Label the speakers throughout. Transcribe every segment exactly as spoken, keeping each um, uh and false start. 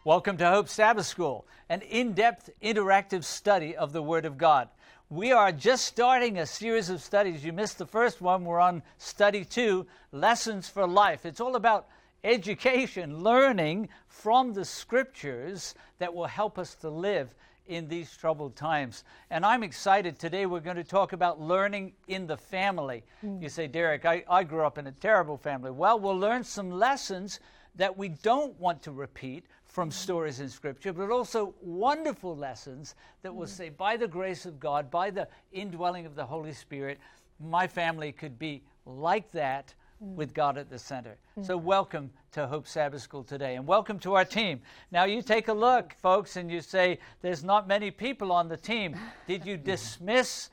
Speaker 1: Welcome to Hope Sabbath School, an in-depth interactive study of the Word of God. We are just starting a series of studies. You missed the first one. We're on study two, Lessons for Life. It's all about education, learning from the Scriptures that will help us to live in these troubled times. And I'm excited. Today we're going to talk about learning in the family. Mm. You say, Derek, I, I grew up in a terrible family. Well, we'll learn some lessons that we don't want to repeat from stories in Scripture, but also wonderful lessons that will say, by the grace of God, by the indwelling of the Holy Spirit, my family could be like that with God at the center. So welcome to Hope Sabbath School today, and welcome to our team. Now you take a look, folks, and you say, there's not many people on the team. Did you dismiss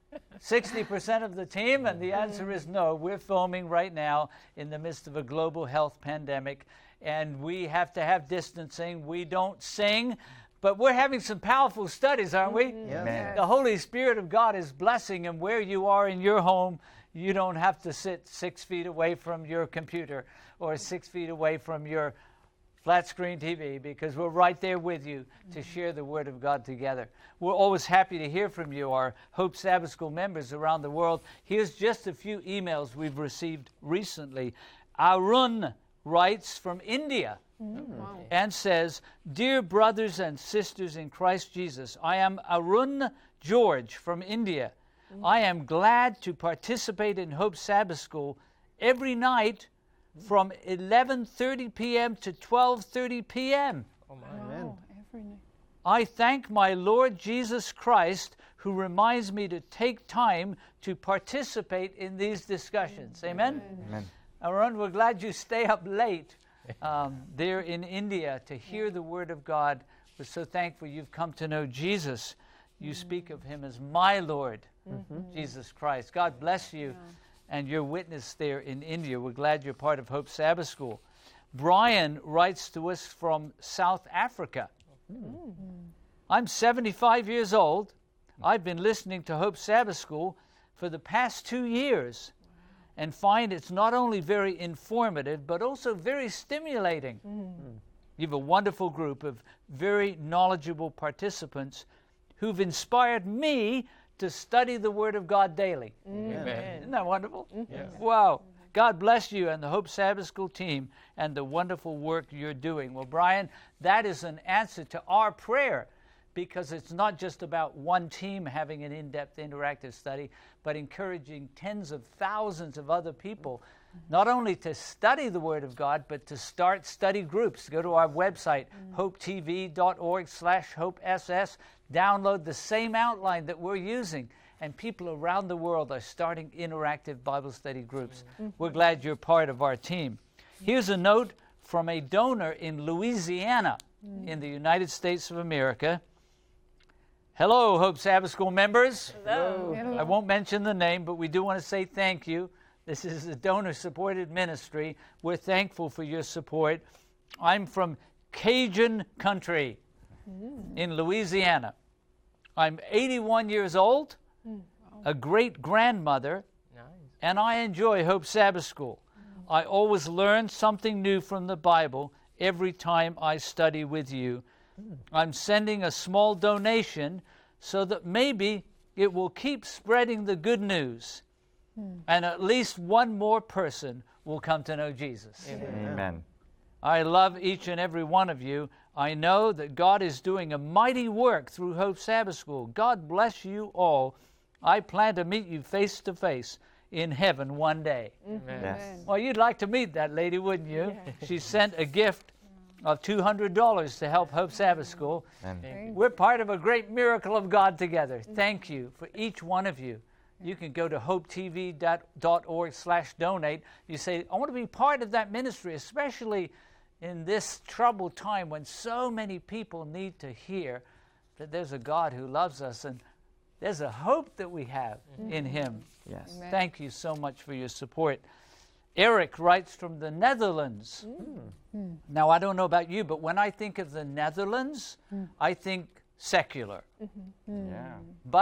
Speaker 1: sixty percent of the team? And the answer is no. We're filming right now in the midst of a global health pandemic, and we have to have distancing. We don't sing, but we're having some powerful studies, aren't we?
Speaker 2: Yeah.
Speaker 1: The Holy Spirit of God is blessing, and where you are in your home, you don't have to sit six feet away from your computer or six feet away from your flat screen T V, because we're right there with you to share the Word of God together. We're always happy to hear from you, our Hope Sabbath School members around the world. Here's just a few emails we've received recently. Arun writes from India mm. wow. and says, Dear brothers and sisters in Christ Jesus, I am Arun George from India. Mm. I am glad to participate in Hope Sabbath School every night from eleven thirty p.m. to twelve thirty p.m.
Speaker 2: Oh my. Amen.
Speaker 3: Every night.
Speaker 1: I thank my Lord Jesus Christ, who reminds me to take time to participate in these discussions. Amen?
Speaker 2: Amen.
Speaker 1: Arun, we're glad you stay up late um, there in India to hear the Word of God. We're so thankful you've come to know Jesus. You mm-hmm. speak of Him as my Lord, mm-hmm. Jesus Christ. God bless you. Yeah. And your witness there in India. We're glad you're part of Hope Sabbath School. Brian writes to us from South Africa. Mm. I'm seventy-five years old. I've been listening to Hope Sabbath School for the past two years and find it's not only very informative, but also very stimulating. Mm. You have a wonderful group of very knowledgeable participants who've inspired me to study the Word of God daily.
Speaker 2: Amen.
Speaker 1: Isn't that wonderful?
Speaker 2: Yes.
Speaker 1: Wow. God bless you and the Hope Sabbath School team and the wonderful work you're doing. Well, Brian, that is an answer to our prayer, because it's not just about one team having an in-depth interactive study, but encouraging tens of thousands of other people not only to study the Word of God, but to start study groups. Go to our website, mm. hopetv.org slash hopess. Download the same outline that we're using, and people around the world are starting interactive Bible study groups. Mm-hmm. We're glad you're part of our team. Here's a note from a donor in Louisiana mm. in the United States of America. Hello, Hope Sabbath School members.
Speaker 3: Hello.
Speaker 1: Hello. I won't mention the name, but we do want to say thank you. This is a donor-supported ministry. We're thankful for your support. I'm from Cajun country mm. in Louisiana. I'm eighty-one years old, mm. a great-grandmother, nice. And I enjoy Hope Sabbath School. Mm. I always learn something new from the Bible every time I study with you. Mm. I'm sending a small donation so that maybe it will keep spreading the good news. And at least one more person will come to know Jesus.
Speaker 2: Amen. Amen.
Speaker 1: I love each and every one of you. I know that God is doing a mighty work through Hope Sabbath School. God bless you all. I plan to meet you face to face in heaven one day.
Speaker 2: Amen. Yes.
Speaker 1: Well, you'd like to meet that lady, wouldn't you?
Speaker 3: Yeah.
Speaker 1: She sent a gift of two hundred dollars to help Hope Sabbath School.
Speaker 2: Amen.
Speaker 1: We're part of a great miracle of God together. Thank you for each one of you. You can go to hopetv.org slash donate. You say, I want to be part of that ministry, especially in this troubled time when so many people need to hear that there's a God who loves us and there's a hope that we have mm-hmm. in Him.
Speaker 2: Yes.
Speaker 3: Amen.
Speaker 1: Thank you so much for your support. Eric writes from the Netherlands. Mm. Now, I don't know about you, but when I think of the Netherlands, mm. I think secular.
Speaker 3: Mm-hmm. Mm.
Speaker 2: Yeah.
Speaker 1: But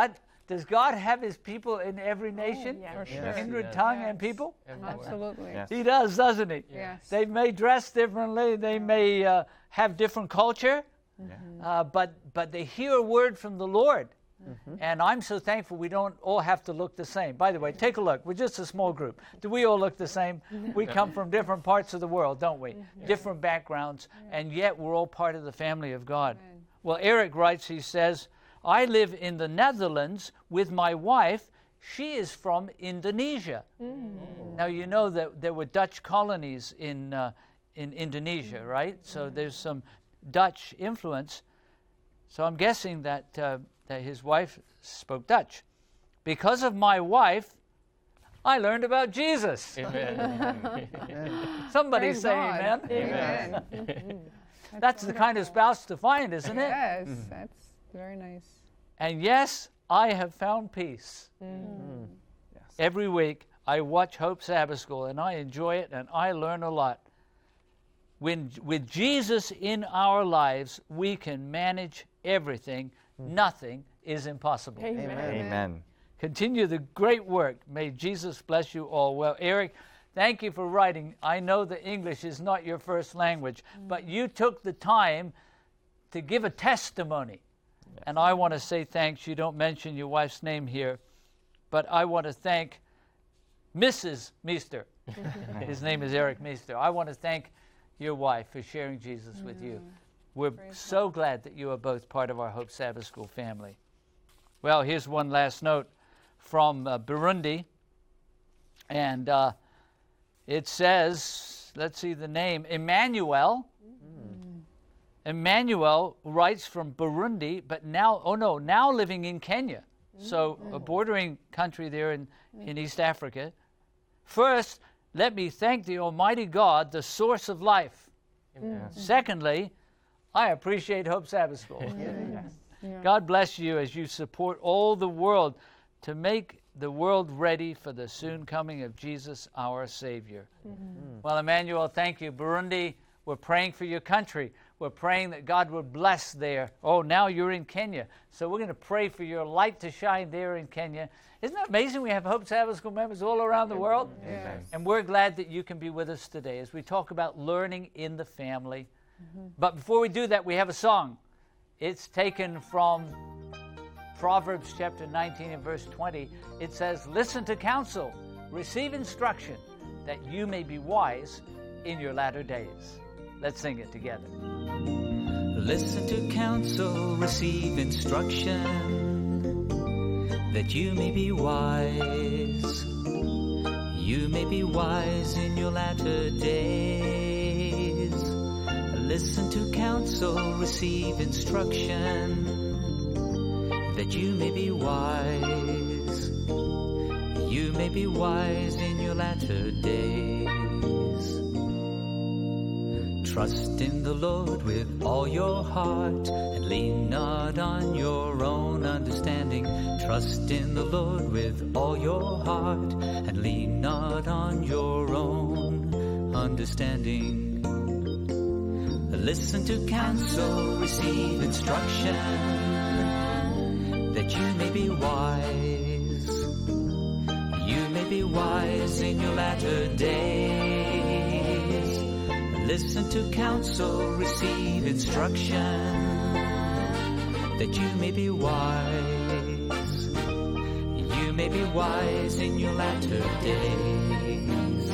Speaker 1: Does God have his people in every nation?
Speaker 3: yes.
Speaker 4: For
Speaker 2: Yes.
Speaker 4: sure.
Speaker 1: Kindred,
Speaker 3: Yes.
Speaker 1: tongue,
Speaker 4: Yes.
Speaker 1: and people?
Speaker 3: Everywhere.
Speaker 4: Absolutely.
Speaker 2: Yes.
Speaker 1: He does, doesn't he?
Speaker 4: Yes.
Speaker 1: They may dress differently. They may uh, have different culture.
Speaker 2: Yeah.
Speaker 1: Uh, but but they hear a word from the Lord.
Speaker 2: Mm-hmm.
Speaker 1: And I'm so thankful we don't all have to look the same. By the way, take a look. We're just a small group. Do we all look the same? We come from different parts of the world, don't we? Different backgrounds, and yet we're all part of the family of God.
Speaker 4: Amen.
Speaker 1: Well, Eric writes, he says, I live in the Netherlands with my wife. She is from Indonesia. Now, you know that there were Dutch colonies in, uh, in Indonesia, right? So there's some Dutch influence. So I'm guessing that, uh, that his wife spoke Dutch. Because of my wife, I learned about Jesus.
Speaker 3: Amen.
Speaker 1: Somebody
Speaker 4: Praise
Speaker 1: say
Speaker 4: God.
Speaker 1: amen.
Speaker 4: Amen.
Speaker 1: That's
Speaker 4: That's
Speaker 1: the kind of spouse to find, isn't it?
Speaker 4: Yes, that's very nice.
Speaker 1: And yes, I have found peace.
Speaker 2: Yes.
Speaker 1: Every week I watch Hope Sabbath School and I enjoy it and I learn a lot. When with Jesus in our lives, we can manage everything. Nothing is impossible.
Speaker 3: Amen.
Speaker 2: Amen.
Speaker 1: Continue the great work. May Jesus bless you all. Well, Eric, thank you for writing. I know that English is not your first language, but you took the time to give a testimony. And I want to say thanks. You don't mention your wife's name here, but I want to thank Missus Meester. His name is Eric Meester. I want to thank your wife for sharing Jesus with you. We're
Speaker 4: Praise
Speaker 1: so glad that you are both part of our Hope Sabbath School family. Well, here's one last note from uh, Burundi. And uh, it says, let's see the name, Emmanuel. Emmanuel writes from Burundi, but now, oh no, now living in Kenya. So a bordering country there in, in East Africa. First, let me thank the Almighty God, the source of life.
Speaker 3: Amen.
Speaker 1: Secondly, I appreciate Hope Sabbath School.
Speaker 4: Yeah.
Speaker 1: God bless you as you support all the world to make the world ready for the soon coming of Jesus, our Savior. Well, Emmanuel, thank you. Burundi, we're praying for your country. We're praying that God would bless there. Oh, now you're in Kenya. So we're going to pray for your light to shine there in Kenya. Isn't that amazing? We have Hope Sabbath School members all around the world.
Speaker 4: Yes.
Speaker 1: And we're glad that you can be with us today as we talk about learning in the family. But before we do that, we have a song. It's taken from Proverbs chapter nineteen and verse twenty. It says, listen to counsel, receive instruction, that you may be wise in your latter days. Let's sing it together. Listen to counsel, receive instruction, that you may be wise. You may be wise in your latter days. Listen to counsel, receive instruction, that you may be wise. You may be wise in your latter days. Trust in the Lord with all your heart, and lean not on your own understanding. Trust in the Lord with all your heart, and lean not on your own understanding. Listen to counsel, receive instruction, that you may be wise. You may be wise in your latter days. Listen to counsel, receive instruction, that you may be wise. You may be wise in your latter days.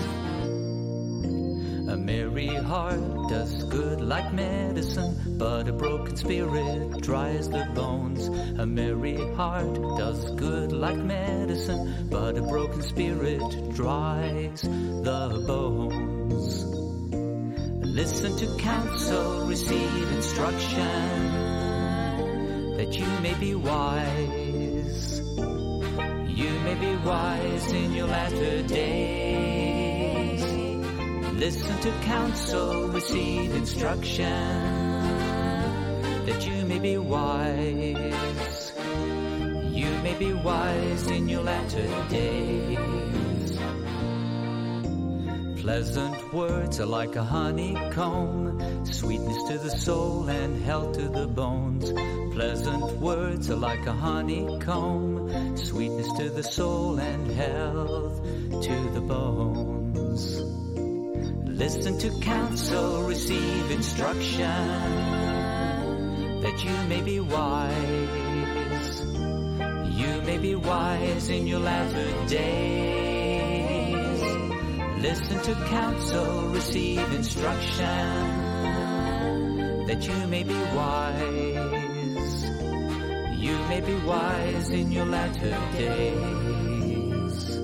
Speaker 1: A merry heart does good like medicine, but a broken spirit dries the bones. A merry heart does good like medicine, but a broken spirit dries the bones. Listen to counsel, receive instruction, that you may be wise. You may be wise in your latter days. Listen to counsel, receive instruction, that you may be wise. You may be wise in your latter days. Pleasant words are like a honeycomb, sweetness to the soul and health to the bones. Pleasant words are like a honeycomb, sweetness to the soul and health to the bones. Listen to counsel, receive instruction, that you may be wise. You may be wise in your latter days. Listen to counsel, receive instruction, that you may be wise. You may be wise in your latter days.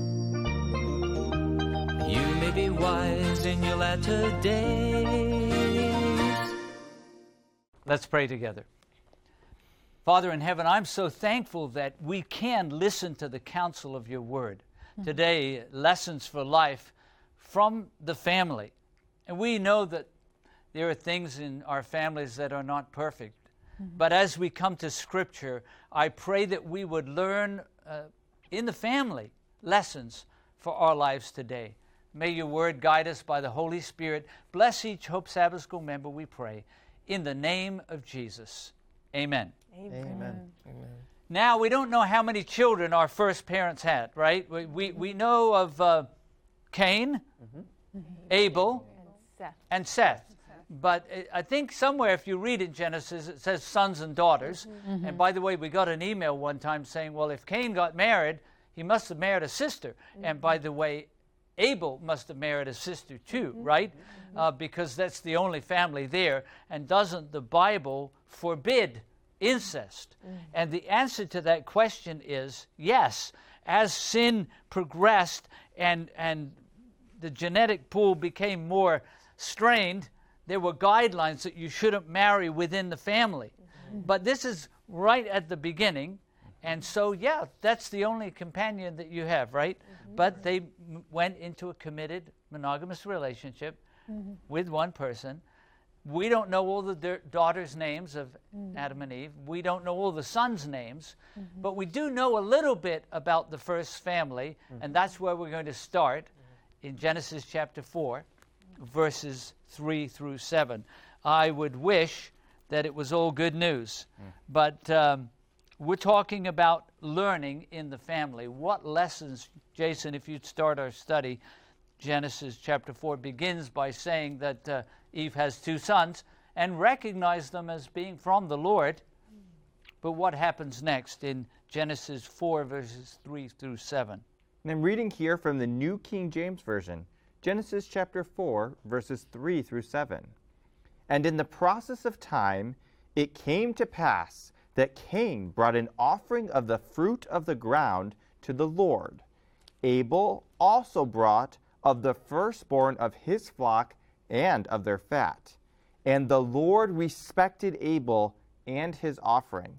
Speaker 1: You may be wise in your latter days. Let's pray together. Father in heaven, I'm so thankful that we can listen to the counsel of your word. Mm-hmm. Today, lessons for life from the family. And we know that there are things in our families that are not perfect. Mm-hmm. But as we come to Scripture, I pray that we would learn uh, in the family lessons for our lives today. May your word guide us by the Holy Spirit. Bless each Hope Sabbath School member, we pray. In the name of Jesus. Amen.
Speaker 2: Amen. Amen. Amen.
Speaker 1: Now, we don't know how many children our first parents had, right? We we, we know of uh, Cain, mm-hmm. Abel,
Speaker 4: and Seth.
Speaker 1: and Seth. But I think somewhere, if you read in Genesis, it says sons and daughters. Mm-hmm. And by the way, we got an email one time saying, well, if Cain got married, he must have married a sister. Mm-hmm. And by the way, Abel must have married a sister too, mm-hmm. right? Mm-hmm. Uh, because that's the only family there. And doesn't the Bible forbid incest? Mm-hmm. And the answer to that question is yes. As sin progressed and, and the genetic pool became more strained, there were guidelines that you shouldn't marry within the family. Mm-hmm. But this is right at the beginning. And so, yeah, that's the only companion that you have, right? Mm-hmm. But they m- went into a committed monogamous relationship mm-hmm. with one person. We don't know all the da- daughters' names of mm-hmm. Adam and Eve. We don't know all the sons' names. Mm-hmm. But we do know a little bit about the first family, mm-hmm. and that's where we're going to start mm-hmm. in Genesis chapter four, mm-hmm. verses three through seven. I would wish that it was all good news, mm. but um, we're talking about learning in the family. What lessons, Jason, if you'd start our study, Genesis chapter four begins by saying that uh, Eve has two sons and recognize them as being from the Lord. But what happens next in Genesis four, verses three through seven?
Speaker 2: And I'm reading here from the New King James Version, Genesis chapter four, verses three through seven. And in the process of time, it came to pass that Cain brought an offering of the fruit of the ground to the Lord. Abel also brought of the firstborn of his flock and of their fat. And the Lord respected Abel and his offering,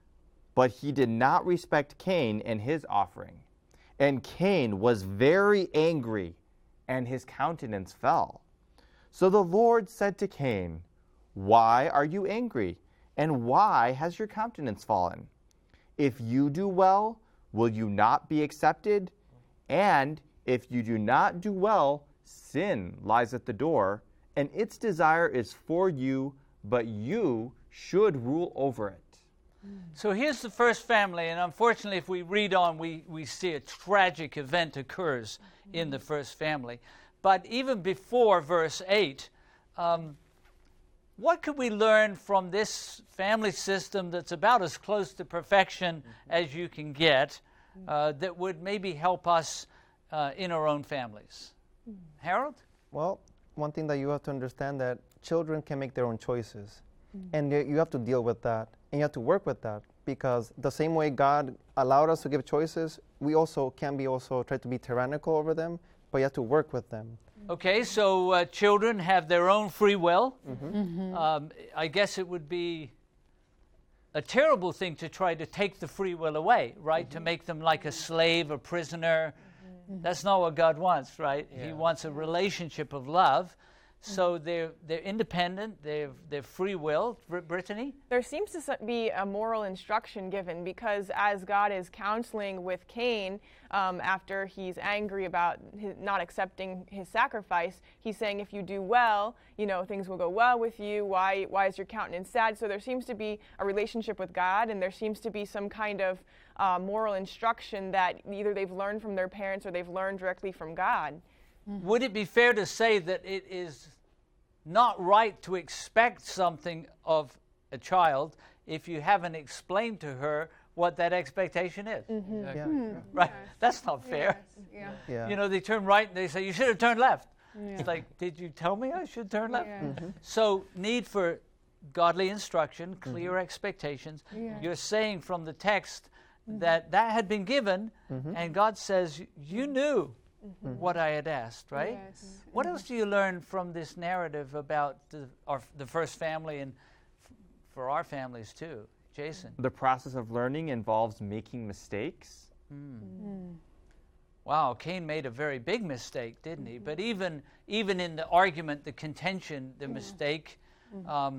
Speaker 2: but he did not respect Cain and his offering. And Cain was very angry, and his countenance fell. So the Lord said to Cain, "Why are you angry? And why has your countenance fallen? If you do well, will you not be accepted? And if you do not do well, sin lies at the door, and its desire is for you, but you should rule over it."
Speaker 1: So here's the first family, and unfortunately, if we read on, we, we see a tragic event occurs mm-hmm. in the first family. But even before verse eight, um, what could we learn from this family system that's about as close to perfection mm-hmm. as you can get uh, that would maybe help us uh, in our own families? Mm-hmm. Harold?
Speaker 3: Well, one thing that you have to understand that children can make their own choices. Mm-hmm. And you have to deal with that. And you have to work with that. Because the same way God allowed us to give choices, we also can be also try to be tyrannical over them, but you have to work with them.
Speaker 1: Okay, so uh, children have their own free will.
Speaker 3: Mm-hmm.
Speaker 4: Mm-hmm.
Speaker 1: Um, I guess it would be a terrible thing to try to take the free will away, right? Mm-hmm. To make them like a slave, a prisoner. Mm-hmm. That's not what God wants, right? Yeah. He wants a relationship of love. So they're they're independent. They've they're free will. Br- Brittany.
Speaker 5: There seems to s- be a moral instruction given, because as God is counseling with Cain um, after he's angry about his not accepting his sacrifice, he's saying, if you do well, you know, things will go well with you. Why why is your countenance sad? So there seems to be a relationship with God, and there seems to be some kind of uh, moral instruction that either they've learned from their parents or they've learned directly from God.
Speaker 1: Mm-hmm. Would it be fair to say that it is not right to expect something of a child if you haven't explained to her what that expectation is?
Speaker 5: Mm-hmm.
Speaker 3: Yeah.
Speaker 1: Right? That's not fair.
Speaker 4: Yeah.
Speaker 3: Yeah.
Speaker 1: You know, they turn right and they say, you should have turned left.
Speaker 4: Yeah.
Speaker 1: It's like, did you tell me I should turn left?
Speaker 4: Yeah.
Speaker 3: Mm-hmm.
Speaker 1: So, need for godly instruction, clear expectations.
Speaker 4: Yeah.
Speaker 1: You're saying from the text that that had been given, and God says, you knew what I had asked, right?
Speaker 4: Yes.
Speaker 1: What else do you learn from this narrative about the, our, the first family and f- for our families too? Jason?
Speaker 2: The process of learning involves making mistakes.
Speaker 1: Wow, Cain made a very big mistake, didn't he? But even even in the argument, the contention, the mistake. Um,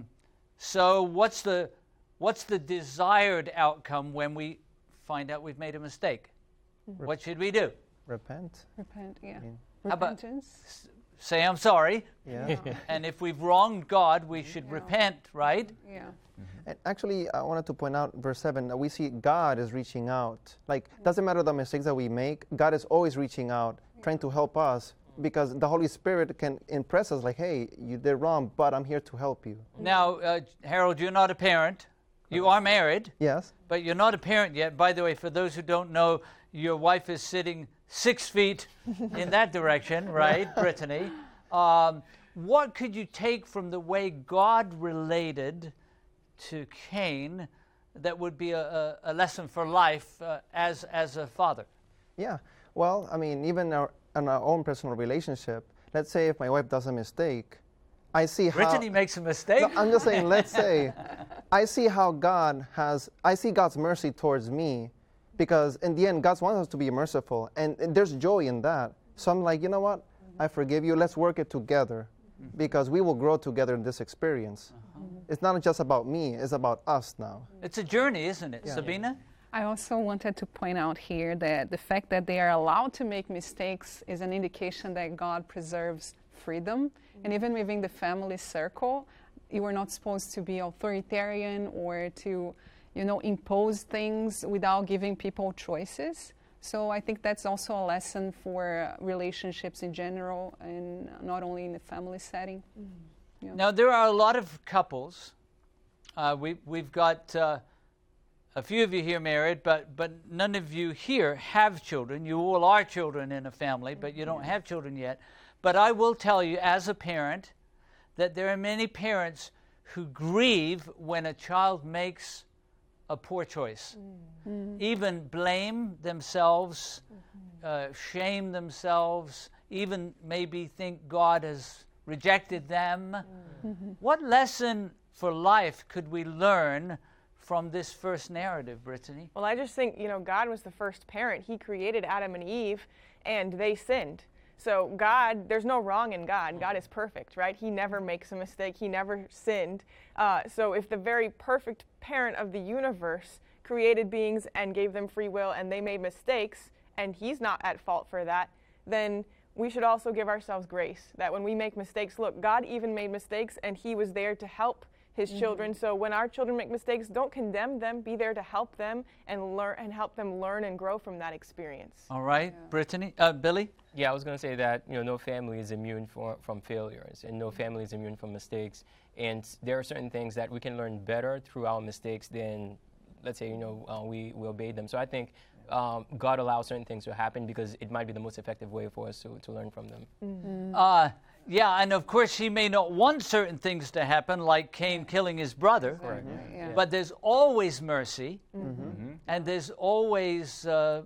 Speaker 1: so what's the what's the desired outcome when we find out we've made a mistake? What should we do?
Speaker 3: Repent.
Speaker 4: Repent, yeah.
Speaker 1: How about-
Speaker 4: Repentance.
Speaker 1: Say I'm sorry,
Speaker 3: Yeah.
Speaker 1: and if we've wronged God, we should repent, right?
Speaker 4: Yeah.
Speaker 3: And actually, I wanted to point out verse seven that we see God is reaching out. Like, doesn't matter the mistakes that we make, God is always reaching out, trying to help us, because the Holy Spirit can impress us like, hey, you did wrong, but I'm here to help you.
Speaker 1: Now, uh, Harold, you're not a parent. You are married,
Speaker 3: Yes?
Speaker 1: but you're not a parent yet. By the way, for those who don't know, your wife is sitting six feet in that direction, right, Brittany? Um, what could you take from the way God related to Cain that would be a, a, a lesson for life uh, as, as a father?
Speaker 3: Yeah. Well, I mean, even our, in our own personal relationship, let's say if my wife does a mistake, I see how...
Speaker 1: Brittany makes a mistake?
Speaker 3: No, I'm just saying, let's say, I see how God has, I see God's mercy towards me, because in the end, God wants us to be merciful, and, and there's joy in that. So I'm like, you know what? I forgive you. Let's work it together, because we will grow together in this experience. It's not just about me, it's about us now.
Speaker 1: It's a journey, isn't it, Sabina?
Speaker 4: I also wanted to point out here that the fact that they are allowed to make mistakes is an indication that God preserves freedom. And even within the family circle, you are not supposed to be authoritarian or to, you know, impose things without giving people choices. So I think that's also a lesson for relationships in general, and not only in the family setting. Yeah.
Speaker 1: Now, there are a lot of couples. Uh, we, we've got uh, a few of you here married, but, but none of you here have children. You all are children in a family, but you don't have children yet. But I will tell you, as a parent, that there are many parents who grieve when a child makes a poor choice. Mm. Even blame themselves, mm-hmm. uh, shame themselves, even maybe think God has rejected them. Mm-hmm. What lesson for life could we learn from this first narrative, Brittany?
Speaker 5: Well, I just think, you know, God was the first parent. He created Adam and Eve, and they sinned. So God, there's no wrong in God. God is perfect, right? He never makes a mistake. He never sinned. Uh, so if the very perfect parent of the universe created beings and gave them free will, and they made mistakes, and he's not at fault for that, then we should also give ourselves grace. That when we make mistakes, look, God even made mistakes, and he was there to help his mm-hmm. children. So when our children make mistakes, don't condemn them. Be there to help them and learn and help them learn and grow from that experience.
Speaker 1: All right, yeah. Brittany, uh, Billy.
Speaker 6: Yeah, I was going to say that, you know, no family is immune for, from failures, and no family is immune from mistakes. And there are certain things that we can learn better through our mistakes than, let's say, you know, uh, we, we obeyed them. So I think um, God allows certain things to happen because it might be the most effective way for us to, to learn from them.
Speaker 1: Mm-hmm. Uh, yeah, and of course he may not want certain things to happen, like Cain killing his brother.
Speaker 6: Correct.
Speaker 4: Mm-hmm. Yeah.
Speaker 1: But there's always mercy,
Speaker 3: Mm-hmm.
Speaker 1: mm-hmm. and there's always uh,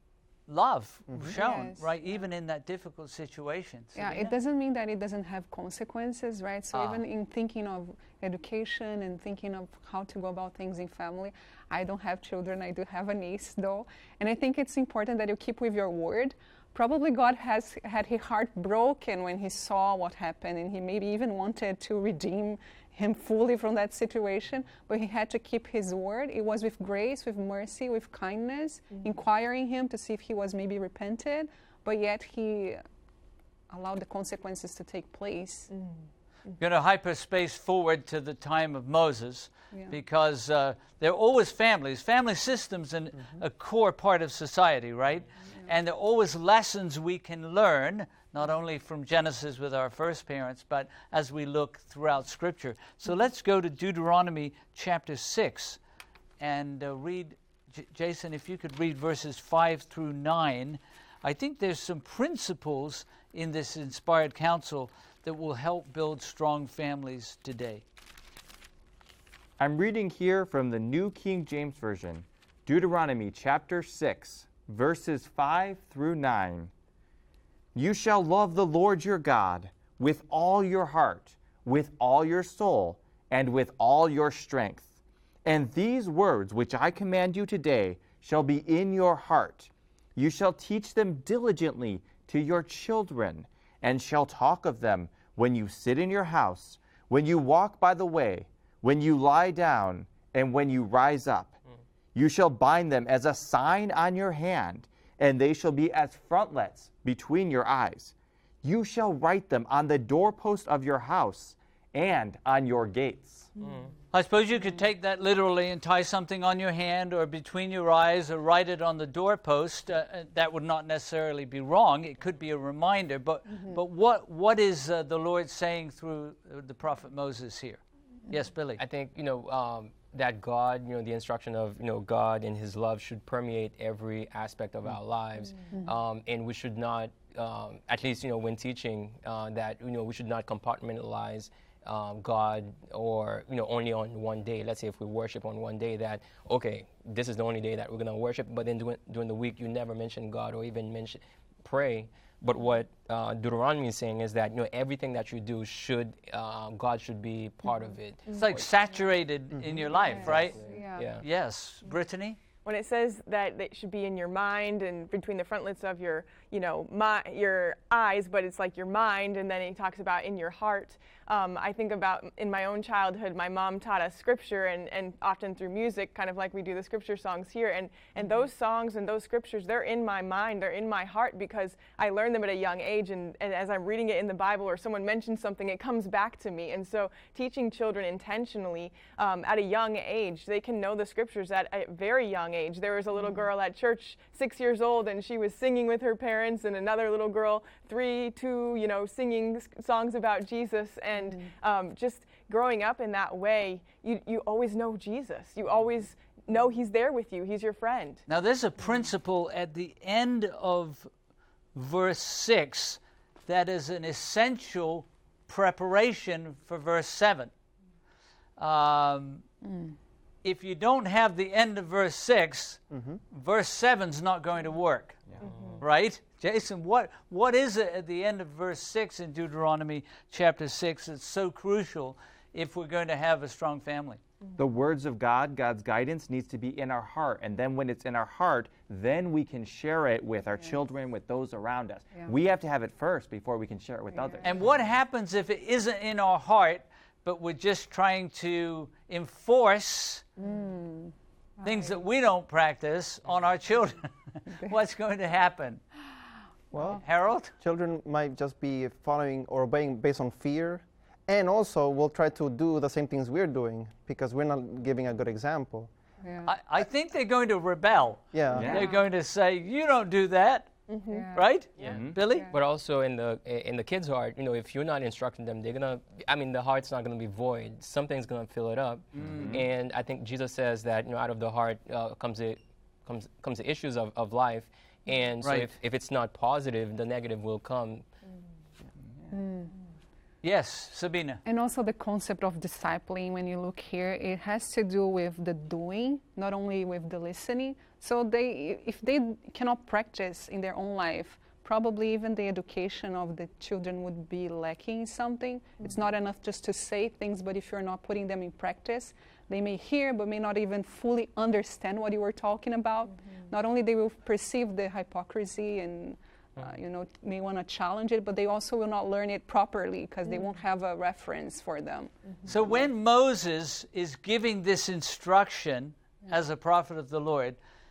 Speaker 1: love
Speaker 3: mm-hmm.
Speaker 1: shown,
Speaker 4: Yes.
Speaker 1: right? Even in that difficult situation.
Speaker 4: Yeah,
Speaker 1: Sabina?
Speaker 4: it doesn't mean that it doesn't have consequences, right? So
Speaker 1: Ah.
Speaker 4: even in thinking of education and thinking of how to go about things in family, I don't have children. I do have a niece, though. And I think it's important that you keep with your word. probably God has had his heart broken when he saw what happened, and he maybe even wanted to redeem him fully from that situation, but he had to keep his word. It was with grace, with mercy, with kindness, mm-hmm. inquiring him to see if he was maybe repented, but yet he allowed the consequences to take place.
Speaker 1: Mm. I'm going to hyperspace forward to the time of Moses, yeah. because uh, there are always families. Family systems are mm-hmm. a core part of society, right? Yeah. And there are always lessons we can learn, not only from Genesis with our first parents, but as we look throughout Scripture. So mm-hmm. let's go to Deuteronomy chapter six and uh, read, J- Jason, if you could read verses five through nine. I think there's some principles in this inspired counsel that will help build strong families today.
Speaker 2: I'm reading here from the New King James Version, Deuteronomy chapter six, verses five through nine. You shall love the Lord your God with all your heart, with all your soul, and with all your strength. And these words which I command you today shall be in your heart. You shall teach them diligently to your children, and shall talk of them when you sit in your house, when you walk by the way, when you lie down, and when you rise up. Mm. You shall bind them as a sign on your hand, and they shall be as frontlets between your eyes. You shall write them on the doorpost of your house and on your gates.
Speaker 1: Mm. I suppose you could take that literally and tie something on your hand or between your eyes or write it on the doorpost. Uh, that would not necessarily be wrong. It could be a reminder. But mm-hmm. but what what is uh, the Lord saying through the prophet Moses here? Mm-hmm. Yes, Billy.
Speaker 6: I think, you know, um, that God, you know, the instruction of, you know, God and his love should permeate every aspect of mm-hmm. our lives. Mm-hmm. Um, and we should not, um, at least, you know, when teaching, uh, that, you know, we should not compartmentalize Um, God, or, you know, only on one day. Let's say if we worship on one day, that, okay, this is the only day that we're going to worship, but then during, during the week you never mention God or even mention, pray. But what uh, Deuteronomy is saying is that, you know, everything that you do should, uh, God should be part mm-hmm. of it.
Speaker 1: It's like saturated mm-hmm. in your life, yes. right?
Speaker 4: Yeah.
Speaker 6: yeah.
Speaker 1: Yes. Brittany?
Speaker 5: When it says that it should be in your mind and between the frontlets of your, you know, my, your eyes, but it's like your mind, and then he talks about in your heart. Um, I think about in my own childhood, my mom taught us scripture, and, and often through music, kind of like we do the scripture songs here. And, and those songs and those scriptures, they're in my mind, they're in my heart, because I learned them at a young age. And, and as I'm reading it in the Bible or someone mentions something, it comes back to me. And so teaching children intentionally um, at a young age, they can know the scriptures at a very young age. There was a little girl at church, six years old, and she was singing with her parents, and another little girl, three, two, you know, singing songs about Jesus. And And um, just growing up in that way, you, you always know Jesus. You always know he's there with you. He's your friend.
Speaker 1: Now, there's a principle at the end of verse six that is an essential preparation for verse seven. Um, mm. If you don't have the end of verse six, mm-hmm. verse seven's not going to work, yeah. mm-hmm. right? Jason, what what is it at the end of verse six in Deuteronomy chapter six that's so crucial if we're going to have a strong family?
Speaker 2: The words of God, God's guidance, needs to be in our heart. And then when it's in our heart, then we can share it with our yeah. children, with those around us. Yeah. We have to have it first before we can share it with yeah. others.
Speaker 1: And what happens if it isn't in our heart, but we're just trying to enforce mm. things that we don't practice on our children? What's going to happen?
Speaker 3: Well,
Speaker 1: Harold?
Speaker 3: Children might just be following or obeying based on fear, and also will try to do the same things we're doing because we're not giving a good example.
Speaker 1: Yeah. I, I think they're going to rebel.
Speaker 3: Yeah.
Speaker 1: yeah. They're going to say, you don't do that. Mm-hmm. Yeah. Right?
Speaker 6: Yeah. Mm-hmm.
Speaker 1: Billy?
Speaker 6: Yeah. But also in the in the kid's heart, you know, if you're not instructing them, they're gonna. I mean, the heart's not gonna be void. Something's gonna fill it up. Mm-hmm. And I think Jesus says that, you know, out of the heart uh, comes the comes comes the issues of, of life. And so
Speaker 1: right.
Speaker 6: if, if it's not positive, the negative will come.
Speaker 4: Mm.
Speaker 1: Yes, Sabina.
Speaker 4: And also the concept of discipling, when you look here, it has to do with the doing, not only with the listening. So they, if they cannot practice in their own life, probably even the education of the children would be lacking something. Mm-hmm. It's not enough just to say things, but if you're not putting them in practice, they may hear but may not even fully understand what you were talking about. Mm-hmm. Not only they will perceive the hypocrisy and uh, you know, may want to challenge it, but they also will not learn it properly because they won't have a reference for them.
Speaker 1: So when Moses is giving this instruction as a prophet of the Lord,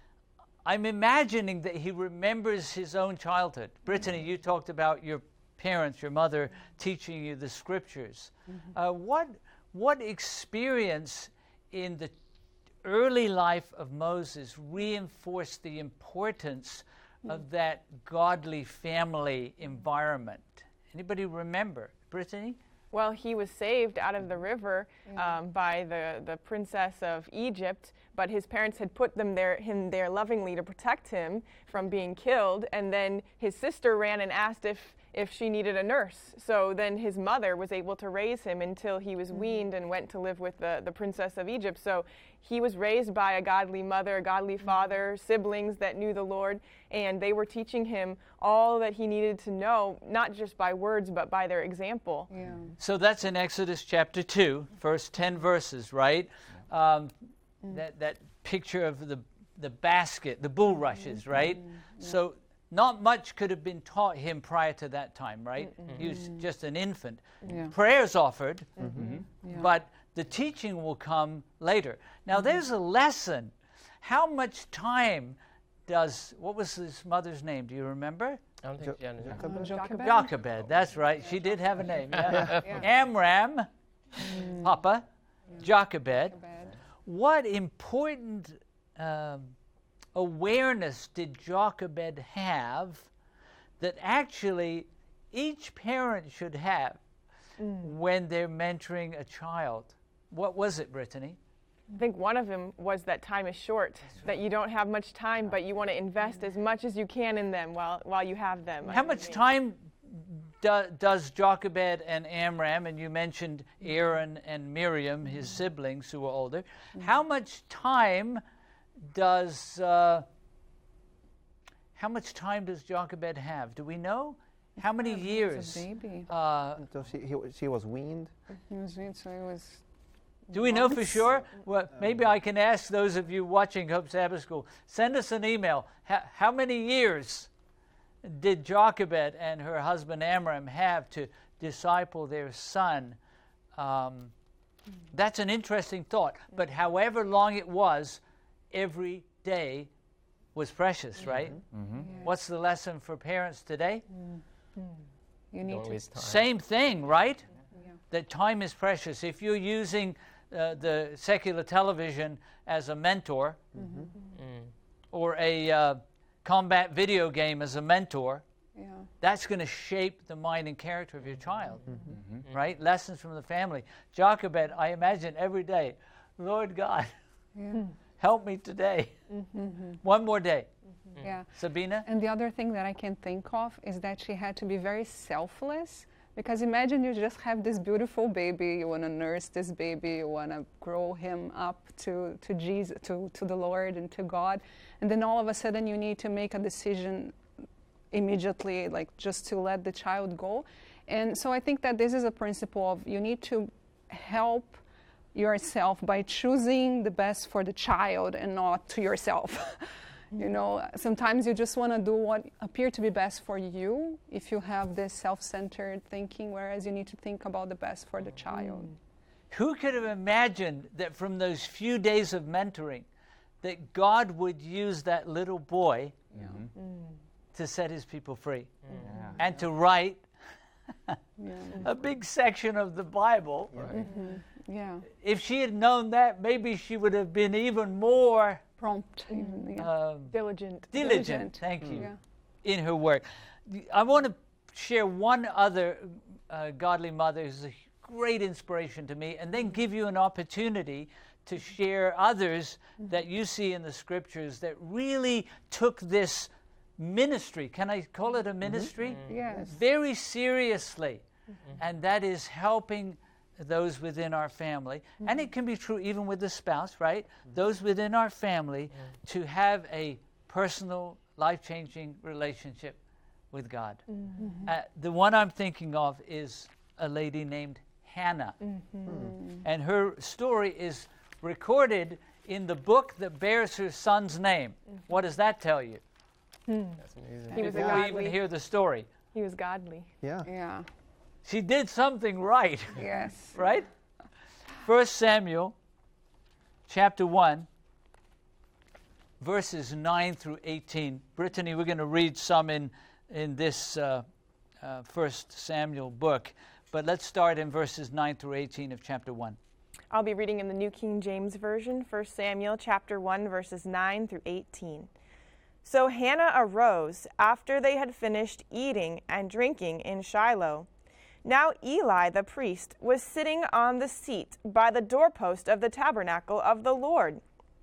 Speaker 1: I'm imagining that he remembers his own childhood. Brittany, you talked about your parents, your mother teaching you the scriptures. Uh, what what experience in the early life of Moses reinforced the importance of that godly family environment? Anybody remember? Brittany?
Speaker 5: Well, he was saved out of the river um, by the, the princess of Egypt, but his parents had put them there, him there lovingly to protect him from being killed. And then his sister ran and asked if, if she needed a nurse. So then his mother was able to raise him until he was weaned and went to live with the, the princess of Egypt. So he was raised by a godly mother, a godly father, siblings that knew the Lord, and they were teaching him all that he needed to know, not just by words, but by their example.
Speaker 4: Yeah.
Speaker 1: So that's in Exodus chapter two, first ten verses, right? Um, that that picture of the the basket, the bulrushes, right? So not much could have been taught him prior to that time, right? He was just an infant.
Speaker 4: Yeah.
Speaker 1: Prayers offered,
Speaker 4: Yeah.
Speaker 1: but the teaching will come later. Now there's a lesson. How much time does, what was his mother's name? Do you remember?
Speaker 6: I don't think Jan is
Speaker 4: Jochebed?
Speaker 1: Jochebed, that's right. She did have a name. Yeah.
Speaker 4: Yeah.
Speaker 1: Amram, Papa, Jochebed.
Speaker 4: Jochebed.
Speaker 1: What important um, awareness did Jochebed have that actually each parent should have when they're mentoring a child? What was it, Brittany?
Speaker 5: I think one of them was that time is short, that you don't have much time, but you want to invest as much as you can in them while, while you have them.
Speaker 1: How much time do, does Jochebed and Amram, and you mentioned Aaron and Miriam, his siblings who were older, how much time does uh, how much time does Jochebed have? Do we know? How many
Speaker 4: He was
Speaker 1: years?
Speaker 4: a baby.
Speaker 1: Uh,
Speaker 3: So she, he, she was weaned.
Speaker 4: He was weaned, so it was.
Speaker 1: do we know for
Speaker 4: Months?
Speaker 1: sure? Well, maybe I can ask those of you watching Hope Sabbath School. Send us an email. How, how many years did Jochebed and her husband Amram have to disciple their son? Um, that's an interesting thought. But however long it was, every day was precious, right? What's the lesson for parents today?
Speaker 4: You need
Speaker 6: Don't
Speaker 4: to.
Speaker 6: waste time.
Speaker 1: Same thing, right?
Speaker 4: Yeah.
Speaker 1: That time is precious. If you're using uh, the secular television as a mentor, or a uh, combat video game as a mentor,
Speaker 4: Yeah.
Speaker 1: that's going to shape the mind and character of your child, right? Lessons from the family. Jochebed, I imagine every day, Lord God,
Speaker 4: Yeah.
Speaker 1: help me today. One more day.
Speaker 4: Yeah.
Speaker 1: Sabina?
Speaker 4: And the other thing that I can think of is that she had to be very selfless, because imagine you just have this beautiful baby, you want to nurse this baby, you want to grow him up to, to Jesus, to, to the Lord and to God, and then all of a sudden you need to make a decision immediately, like just to let the child go. And so I think that this is a principle of you need to help yourself by choosing the best for the child and not to yourself. You know, sometimes you just want to do what appear to be best for you if you have this self-centered thinking, whereas you need to think about the best for the child.
Speaker 1: Who could have imagined that from those few days of mentoring that God would use that little boy to set his people free and to write
Speaker 4: Yeah.
Speaker 1: a big section of the Bible?
Speaker 4: Yeah.
Speaker 1: If she had known that, maybe she would have been even more
Speaker 4: Prompt. Even, yeah.
Speaker 1: um,
Speaker 5: Diligent.
Speaker 1: diligent,
Speaker 4: Diligent.
Speaker 1: thank you,
Speaker 4: Yeah.
Speaker 1: in her work. I want to share one other uh, godly mother who's a great inspiration to me, and then give you an opportunity to share others that you see in the scriptures that really took this ministry, can I call it a ministry?
Speaker 4: Yes.
Speaker 1: Very seriously. And that is helping those within our family. And it can be true even with the spouse, right? Those within our family to have a personal, life-changing relationship with God. Uh, the one I'm thinking of is a lady named Hannah. And her story is recorded in the book that bears her son's name. What does that tell you?
Speaker 6: That's amazing.
Speaker 5: He was a
Speaker 1: Before we even
Speaker 5: godly.
Speaker 1: hear the story.
Speaker 5: He was godly.
Speaker 3: Yeah.
Speaker 4: Yeah.
Speaker 1: She did something right,
Speaker 4: Yes.
Speaker 1: right? First Samuel chapter one, verses nine through eighteen. Brittany, we're going to read some in, in this uh, uh, First Samuel book, but let's start in verses nine through eighteen of chapter one.
Speaker 5: I'll be reading in the New King James Version, First Samuel chapter one, verses nine through eighteen. So Hannah arose after they had finished eating and drinking in Shiloh. Now Eli the priest was sitting on the seat by the doorpost of the tabernacle of the Lord.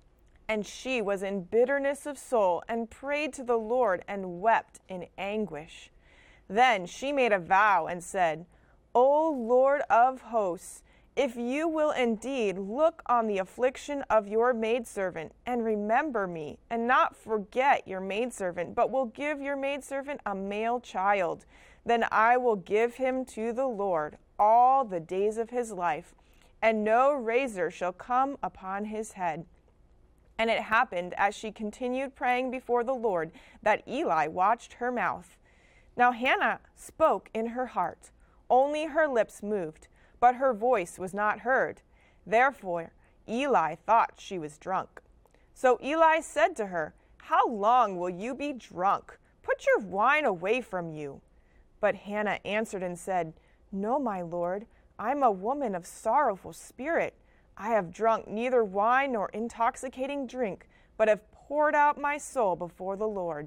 Speaker 5: And she was in bitterness of soul and prayed to the Lord and wept in anguish. Then she made a vow and said, O Lord of hosts, if you will indeed look on the affliction of your maidservant and remember me, and not forget your maidservant, but will give your maidservant a male child, then I will give him to the Lord all the days of his life, and no razor shall come upon his head. And it happened, as she continued praying before the Lord, that Eli watched her mouth. Now Hannah spoke in her heart, only her lips moved, but her voice was not heard. Therefore Eli thought she was drunk. So Eli said to her, How long will you be drunk? Put your wine away from you. But Hannah answered and said, No, my lord, I am a woman of sorrowful spirit. I have drunk neither wine nor intoxicating drink, but have poured out my soul before the Lord.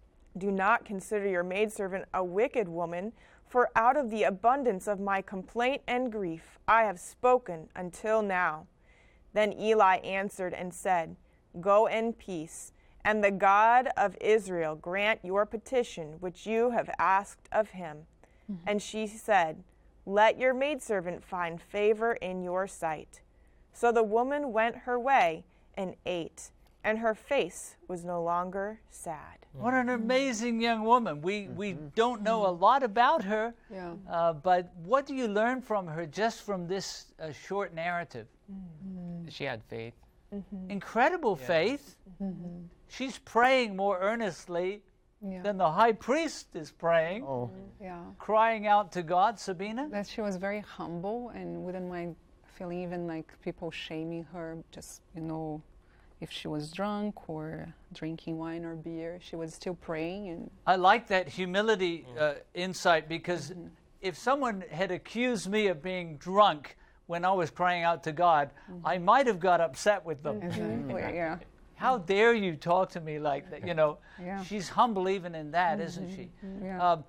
Speaker 5: Do not consider your maidservant a wicked woman, for out of the abundance of my complaint and grief I have spoken until now. Then Eli answered and said, Go in peace, and the God of Israel grant your petition which you have asked of him. Mm-hmm. And she said, Let your maidservant find favor in your sight. So the woman went her way and ate, and her face was no longer sad.
Speaker 1: What an amazing young woman. We, mm-hmm. we don't know a lot about her,
Speaker 4: Yeah.
Speaker 1: uh, but what do you learn from her just from this uh, short narrative?
Speaker 6: Mm-hmm. She had faith.
Speaker 1: Mm-hmm. Incredible
Speaker 6: yeah.
Speaker 1: faith. Mm-hmm. She's praying more earnestly
Speaker 4: Yeah.
Speaker 1: than the high priest is praying,
Speaker 3: Oh.
Speaker 4: Yeah.
Speaker 1: crying out to God. Sabina?
Speaker 4: That she was very humble and wouldn't mind feeling even like people shaming her, just, you know, if she was drunk or drinking wine or beer, she was still praying. And
Speaker 1: I like that humility uh, insight, because mm-hmm. if someone had accused me of being drunk when I was crying out to God, mm-hmm. I might have got upset with them.
Speaker 4: exactly, yeah.
Speaker 1: How dare you talk to me like that? You know,
Speaker 4: Yeah.
Speaker 1: she's humble even in that, mm-hmm. isn't she?
Speaker 4: Yeah.
Speaker 1: Um,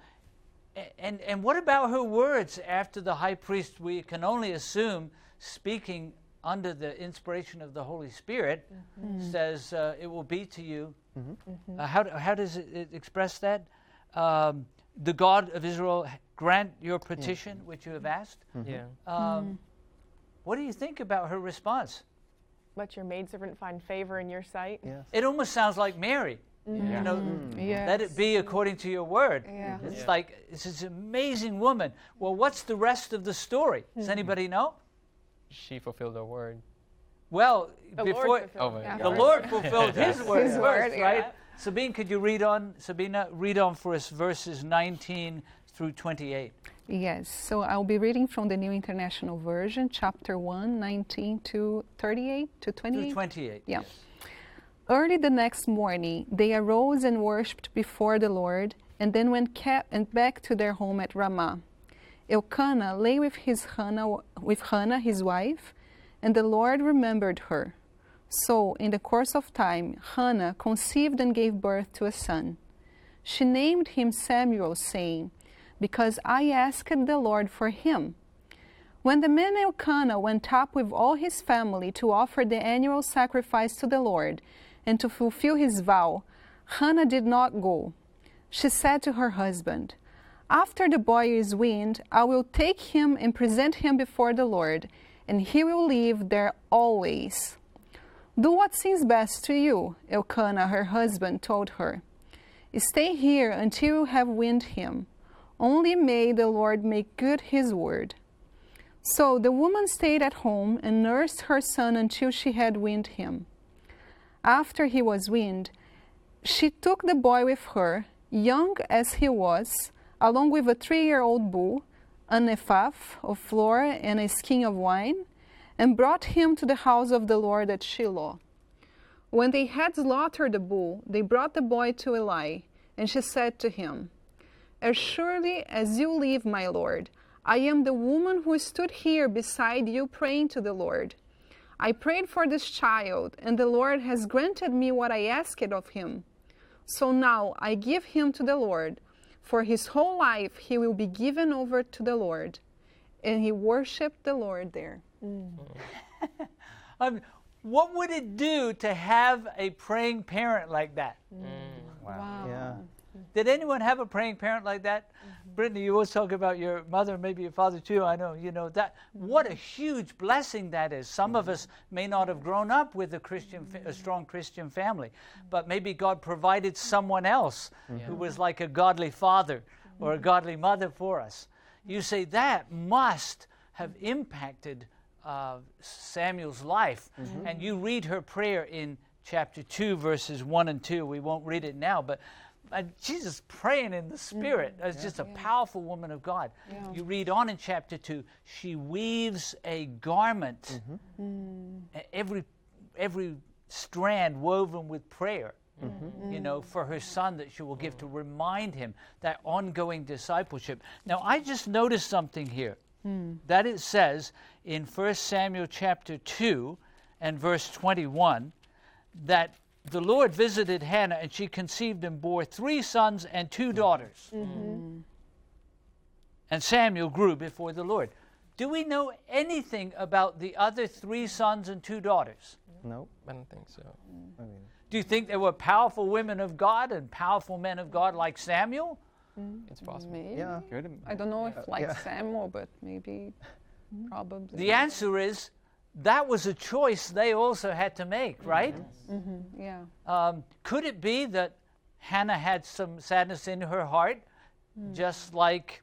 Speaker 1: and, and what about her words after the high priest, we can only assume, speaking under the inspiration of the Holy Spirit, mm-hmm. says, uh, it will be to you. Mm-hmm. Mm-hmm. Uh, how, how does it, it express that? Um, the God of Israel grant your petition, yeah. which you have asked.
Speaker 6: Mm-hmm. Yeah.
Speaker 1: Um,
Speaker 4: mm-hmm.
Speaker 1: What do you think about her response?
Speaker 5: Let your maidservant find favor in your sight.
Speaker 3: Yes.
Speaker 1: It almost sounds like Mary.
Speaker 4: Mm-hmm.
Speaker 1: You know,
Speaker 4: mm-hmm. yes.
Speaker 1: let it be according to your word.
Speaker 4: Yeah.
Speaker 1: It's
Speaker 6: yeah.
Speaker 1: like, it's this amazing woman. Well, what's the rest of the story? Does
Speaker 4: Mm-hmm.
Speaker 1: anybody know?
Speaker 6: She fulfilled her word.
Speaker 1: Well,
Speaker 5: The
Speaker 1: before
Speaker 5: Lord fulfilled
Speaker 6: Oh,
Speaker 5: it.
Speaker 6: yeah.
Speaker 1: the Lord fulfilled His word,
Speaker 4: His
Speaker 1: first,
Speaker 4: word, yeah.
Speaker 1: right? Sabine, could you read on? Sabina, read on for us verses nineteen through twenty-eight.
Speaker 4: Yes, so I'll be reading from the New International Version, chapter one, nineteen to thirty-eight to twenty-eight.
Speaker 1: Through twenty-eight.
Speaker 4: Yeah. Early the next morning, they arose and worshipped before the Lord, and then went ca- and back to their home at Ramah. Elkanah lay with his Hannah, with Hannah, his wife, and the Lord remembered her. So, in the course of time, Hannah conceived and gave birth to a son. She named him Samuel, saying, Because I asked the Lord for him. When the man Elkanah went up with all his family to offer the annual sacrifice to the Lord and to fulfill his vow, Hannah did not go. She said to her husband, After the boy is weaned, I will take him and present him before the Lord, and he will live there always. Do what seems best to you, Elkanah, her husband, told her. Stay here until you have weaned him. Only may the Lord make good his word. So the woman stayed at home and nursed her son until she had weaned him. After he was weaned, she took the boy with her, young as he was, along with a three-year-old bull, an ephah of flour, and a skin of wine, and brought him to the house of the Lord at Shiloh. When they had slaughtered the bull, they brought the boy to Eli, and she said to him, "As surely as you live, my Lord, I am the woman who stood here beside you praying to the Lord. I prayed for this child, and the Lord has granted me what I asked of him. So now I give him to the Lord. For his whole life he will be given over to the Lord." And he worshipped the Lord there.
Speaker 1: Mm. um, what would it do to have a praying parent like that?
Speaker 6: Mm.
Speaker 2: Wow.
Speaker 4: Wow.
Speaker 3: Yeah.
Speaker 1: Did anyone have a praying parent like that? Mm-hmm. Brittany, you always talk about your mother, maybe your father too. I know, you know, that. What a huge blessing that is. Some of us may not have grown up with a Christian, a strong Christian family, but maybe God provided someone else mm-hmm. who was like a godly father or a godly mother for us. You say that must have impacted uh, Samuel's life. Mm-hmm. And you read her prayer in chapter two, verses one and two. We won't read it now, but Uh, Jesus praying in the Spirit as yeah. just a yeah. powerful woman of God. Yeah. You read on in chapter two, she weaves a garment, mm-hmm. mm. every every strand woven with prayer, mm-hmm. you know, for her son that she will give to remind him that ongoing discipleship. Now, I just noticed something here, mm. that it says in First Samuel chapter two and verse twenty-one that the Lord visited Hannah, and she conceived and bore three sons and two daughters. Mm-hmm. And Samuel grew before the Lord. Do we know anything about the other three sons and two daughters?
Speaker 3: No.
Speaker 6: I don't think so.
Speaker 3: I mean,
Speaker 1: Do you think there were powerful women of God and powerful men of God like Samuel?
Speaker 6: Mm. It's possible.
Speaker 4: Maybe.
Speaker 3: yeah.
Speaker 4: I don't know if like
Speaker 3: yeah.
Speaker 4: Samuel, but maybe, probably.
Speaker 1: The answer is, that was a choice they also had to make, right?
Speaker 4: Mm-hmm. Yeah.
Speaker 1: Um, could it be that Hannah had some sadness in her heart, mm. just like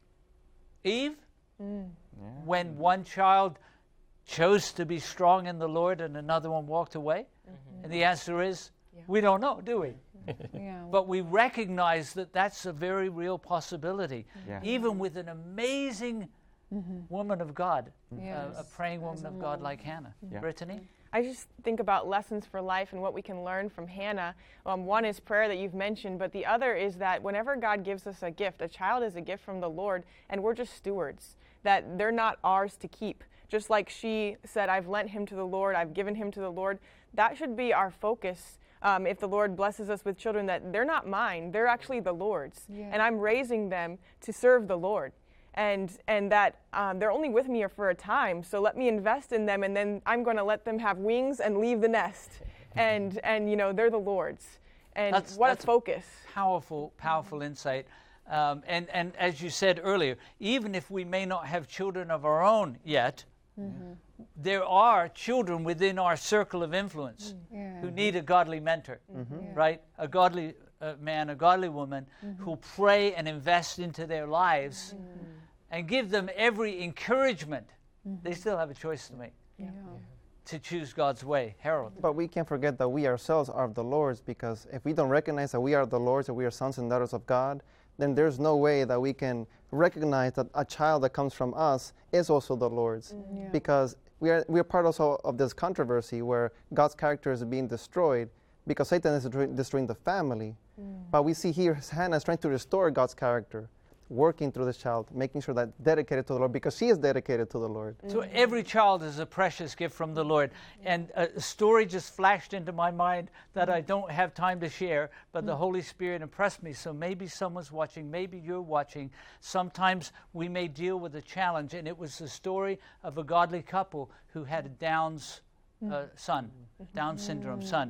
Speaker 1: Eve? Mm. Yeah. When one child chose to be strong in the Lord and another one walked away? Mm-hmm. And the answer is, yeah. we don't know, do we?
Speaker 4: Yeah.
Speaker 1: But we recognize that that's a very real possibility. Yeah. Even with an amazing Mm-hmm. woman of God, yes. uh, a praying woman of God like Hannah. Yeah. Brittany?
Speaker 5: I just think about lessons for life and what we can learn from Hannah. Um, one is prayer that you've mentioned, but the other is that whenever God gives us a gift, a child is a gift from the Lord, and we're just stewards, that they're not ours to keep. Just like she said, I've lent him to the Lord, I've given him to the Lord. That should be our focus. Um, if the Lord blesses us with children, that they're not mine, they're actually the Lord's. Yeah. And I'm raising them to serve the Lord. And and that um, they're only with me for a time, so let me invest in them, and then I'm going to let them have wings and leave the nest. And, and you know, they're the Lord's. And
Speaker 1: that's,
Speaker 5: what
Speaker 1: that's
Speaker 5: a focus.
Speaker 1: A powerful, powerful insight. Um, and, and as you said earlier, even if we may not have children of our own yet, mm-hmm. there are children within our circle of influence mm-hmm. yeah. who need a godly mentor, mm-hmm. yeah. right? A godly uh, man, a godly woman mm-hmm. who pray and invest into their lives mm-hmm. and give them every encouragement. Mm-hmm. They still have a choice to make. Yeah. Yeah. To choose God's way. Harold.
Speaker 3: But we can't forget that we ourselves are the Lord's, because if we don't recognize that we are the Lord's, that we are sons and daughters of God, then there's no way that we can recognize that a child that comes from us is also the Lord's. Mm-hmm. Yeah. Because we are we are part also of this controversy where God's character is being destroyed because Satan is destroying the family. Mm. But we see here Hannah is trying to restore God's character, working through this child, making sure that dedicated to the Lord, because she is dedicated to the Lord.
Speaker 1: So every child is a precious gift from the Lord. And a story just flashed into my mind that I don't have time to share, but the Holy Spirit impressed me. So maybe someone's watching, maybe you're watching. Sometimes we may deal with a challenge, and it was the story of a godly couple who had a Down's uh, son, Down syndrome son.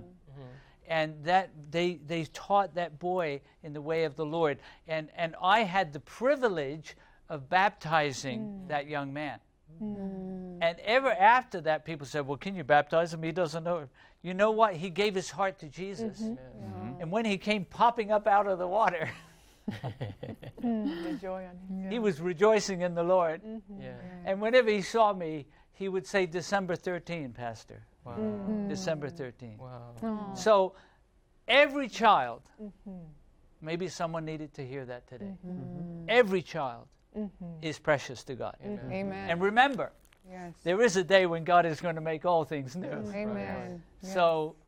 Speaker 1: And that they they taught that boy in the way of the Lord. And and I had the privilege of baptizing mm. that young man. Mm. And ever after that, people said, well, can you baptize him? He doesn't know. You know what? He gave his heart to Jesus. Mm-hmm. Mm-hmm. And when he came popping up out of the water,
Speaker 5: the joy on him.
Speaker 1: He was rejoicing in the Lord.
Speaker 5: Mm-hmm.
Speaker 6: Yeah.
Speaker 1: And whenever he saw me, he would say, December thirteenth, Pastor.
Speaker 6: Wow.
Speaker 1: Mm. December thirteenth.
Speaker 6: Wow.
Speaker 4: Aww.
Speaker 1: So Every child, maybe someone needed to hear that today. Every child is precious to God.
Speaker 4: Amen.
Speaker 1: And remember,
Speaker 4: Yes.
Speaker 1: there is a day when God is going to make all things new.
Speaker 4: Amen. Yes.
Speaker 1: So,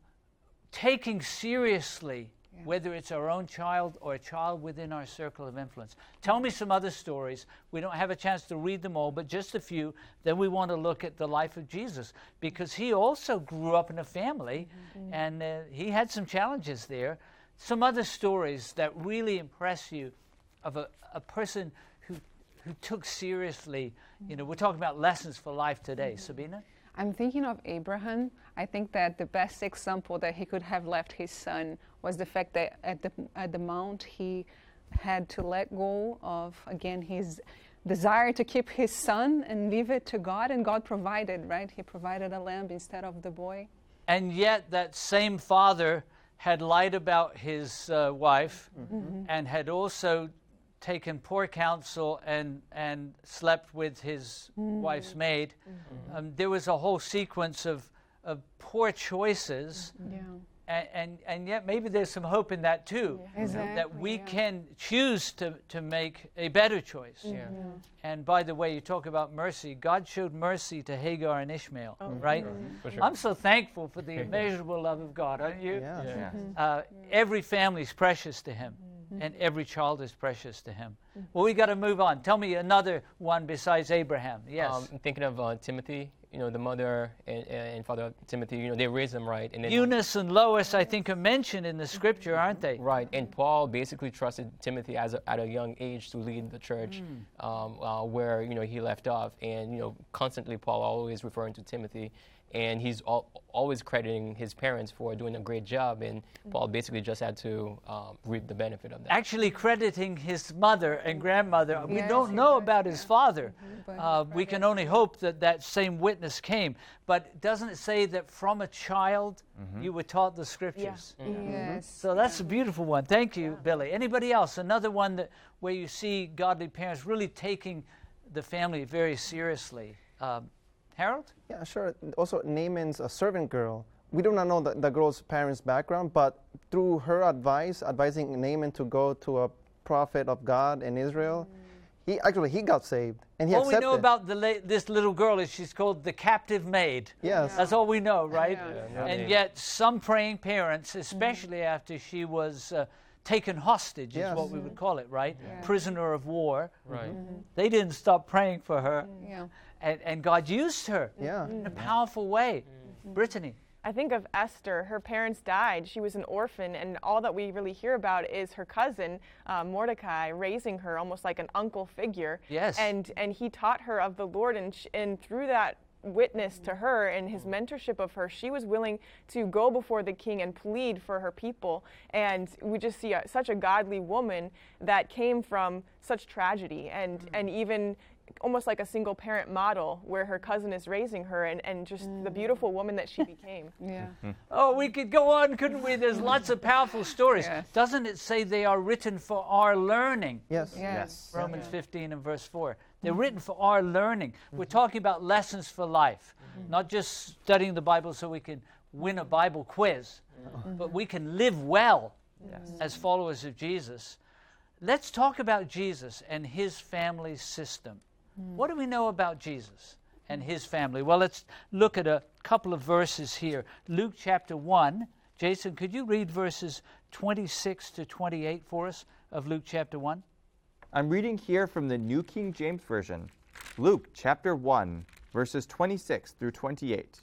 Speaker 1: taking seriously whether it's our own child or a child within our circle of influence. Tell me some other stories. We don't have a chance to read them all, but just a few. Then we want to look at the life of Jesus, because he also grew up in a family, mm-hmm. and uh, he had some challenges there. Some other stories that really impress you of a, a person who who took seriously, you know, we're talking about lessons for life today. Mm-hmm. Sabina?
Speaker 4: I'm thinking of Abraham. I think that the best example that he could have left his son was the fact that at the at the mount he had to let go of, again, his desire to keep his son and leave it to God, and God provided, right? He provided a lamb instead of the boy.
Speaker 1: And yet that same father had lied about his uh, wife, mm-hmm. and had also taken poor counsel and and slept with his mm. wife's maid. Mm-hmm. Um, there was a whole sequence of of poor choices,
Speaker 4: yeah.
Speaker 1: and, and and yet maybe there's some hope in that too,
Speaker 4: yeah. Exactly,
Speaker 1: that we
Speaker 4: yeah.
Speaker 1: can choose to to make a better choice.
Speaker 6: Yeah.
Speaker 4: Yeah.
Speaker 1: And by the way, you talk about mercy. God showed mercy to Hagar and Ishmael,
Speaker 5: Oh,
Speaker 1: right?
Speaker 6: Mm-hmm. For sure.
Speaker 1: I'm so thankful for the immeasurable love of God, aren't you?
Speaker 3: Yeah.
Speaker 6: Yeah.
Speaker 1: Uh, every family is precious to him, and every child is precious to him. Well, we got to move on. Tell me another one besides Abraham. Yes.
Speaker 6: Um, I'm thinking of uh, Timothy. You know, the mother and, and father of Timothy. You know, they raised him right. And then
Speaker 1: Eunice and Lois, I think, are mentioned in the scripture, aren't they?
Speaker 6: Right, and Paul basically trusted Timothy as a, at a young age to lead the church, mm. um, uh, where you know he left off, and you know constantly Paul always referring to Timothy, and he's al- always crediting his parents for doing a great job, and Paul basically just had to um, reap the benefit of that.
Speaker 1: Actually crediting his mother and grandmother. We
Speaker 4: Yes,
Speaker 1: don't
Speaker 4: he
Speaker 1: know
Speaker 4: does,
Speaker 1: about
Speaker 4: yeah.
Speaker 1: his father.
Speaker 4: But
Speaker 1: Uh, we can only hope that that same witness came. But doesn't it say that from a child you were taught the scriptures?
Speaker 4: Yes.
Speaker 1: So that's a beautiful one. Thank you, Billy. Anybody else? Another one that where you see godly parents really taking the family very seriously. Um, Harold?
Speaker 3: Yeah, sure. Also, Naaman's a servant girl. We do not know the, the girl's parents' background, but through her advice, advising Naaman to go to a prophet of God in Israel, he actually he got saved, and he
Speaker 1: All we
Speaker 3: accepted.
Speaker 1: know about the la- this little girl is she's called the captive maid.
Speaker 3: Yes.
Speaker 1: That's all we know, right?
Speaker 4: Yeah.
Speaker 6: Yeah, no
Speaker 1: And
Speaker 6: name.
Speaker 1: yet some praying parents, especially after she was uh, taken hostage,
Speaker 3: Yes.
Speaker 1: is what we would call it, right?
Speaker 4: Yeah.
Speaker 1: Prisoner of war.
Speaker 6: Right.
Speaker 1: They didn't stop praying for her,
Speaker 4: Yeah.
Speaker 1: and, and God used her
Speaker 3: Yeah.
Speaker 1: in a powerful way. Brittany.
Speaker 5: I think of Esther. Her parents died. She was an orphan, and all that we really hear about is her cousin, uh, Mordecai, raising her almost like an uncle figure.
Speaker 1: Yes.
Speaker 5: And and he taught her of the Lord, and sh- and through that witness to her and his mentorship of her, she was willing to go before the king and plead for her people. And we just see a, such a godly woman that came from such tragedy, and and even almost like a single parent model where her cousin is raising her, and, and just the beautiful woman that she became.
Speaker 4: Yeah.
Speaker 1: Oh, we could go on, couldn't we? There's lots of powerful stories.
Speaker 4: Yes.
Speaker 1: Doesn't it say they are written for our learning?
Speaker 3: Yes.
Speaker 4: Yes.
Speaker 1: Romans fifteen and verse four. They're written for our learning. We're talking about lessons for life, not just studying the Bible so we can win a Bible quiz, but we can live well as followers of Jesus. Let's talk about Jesus and his family system. What do we know about Jesus and his family? Well, let's look at a couple of verses here. Luke chapter one. Jason, could you read verses twenty-six to twenty-eight for us of Luke chapter one?
Speaker 2: I'm reading here from the New King James Version. Luke chapter one, verses twenty-six through twenty-eight.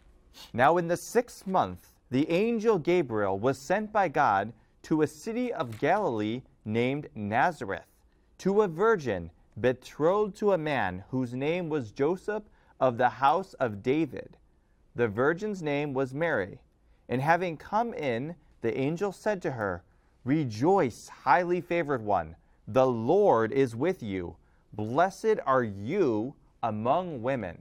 Speaker 2: Now in the sixth month, the angel Gabriel was sent by God to a city of Galilee named Nazareth, to a virgin betrothed to a man whose name was Joseph of the house of David. The virgin's name was Mary. And having come in, the angel said to her, "Rejoice, highly favored one, the Lord is with you. Blessed are you among women."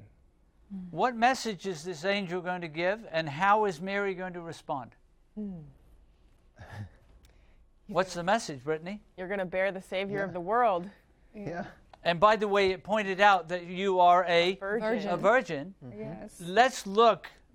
Speaker 1: What message is this angel going to give, and how is Mary going to respond? What's the message, Brittany?
Speaker 5: You're going to bear the Savior of the world.
Speaker 3: Yeah.
Speaker 1: And by the way, it pointed out that you are a
Speaker 5: Virgin.
Speaker 4: Virgin.
Speaker 1: a virgin.
Speaker 4: Yes.
Speaker 1: Let's look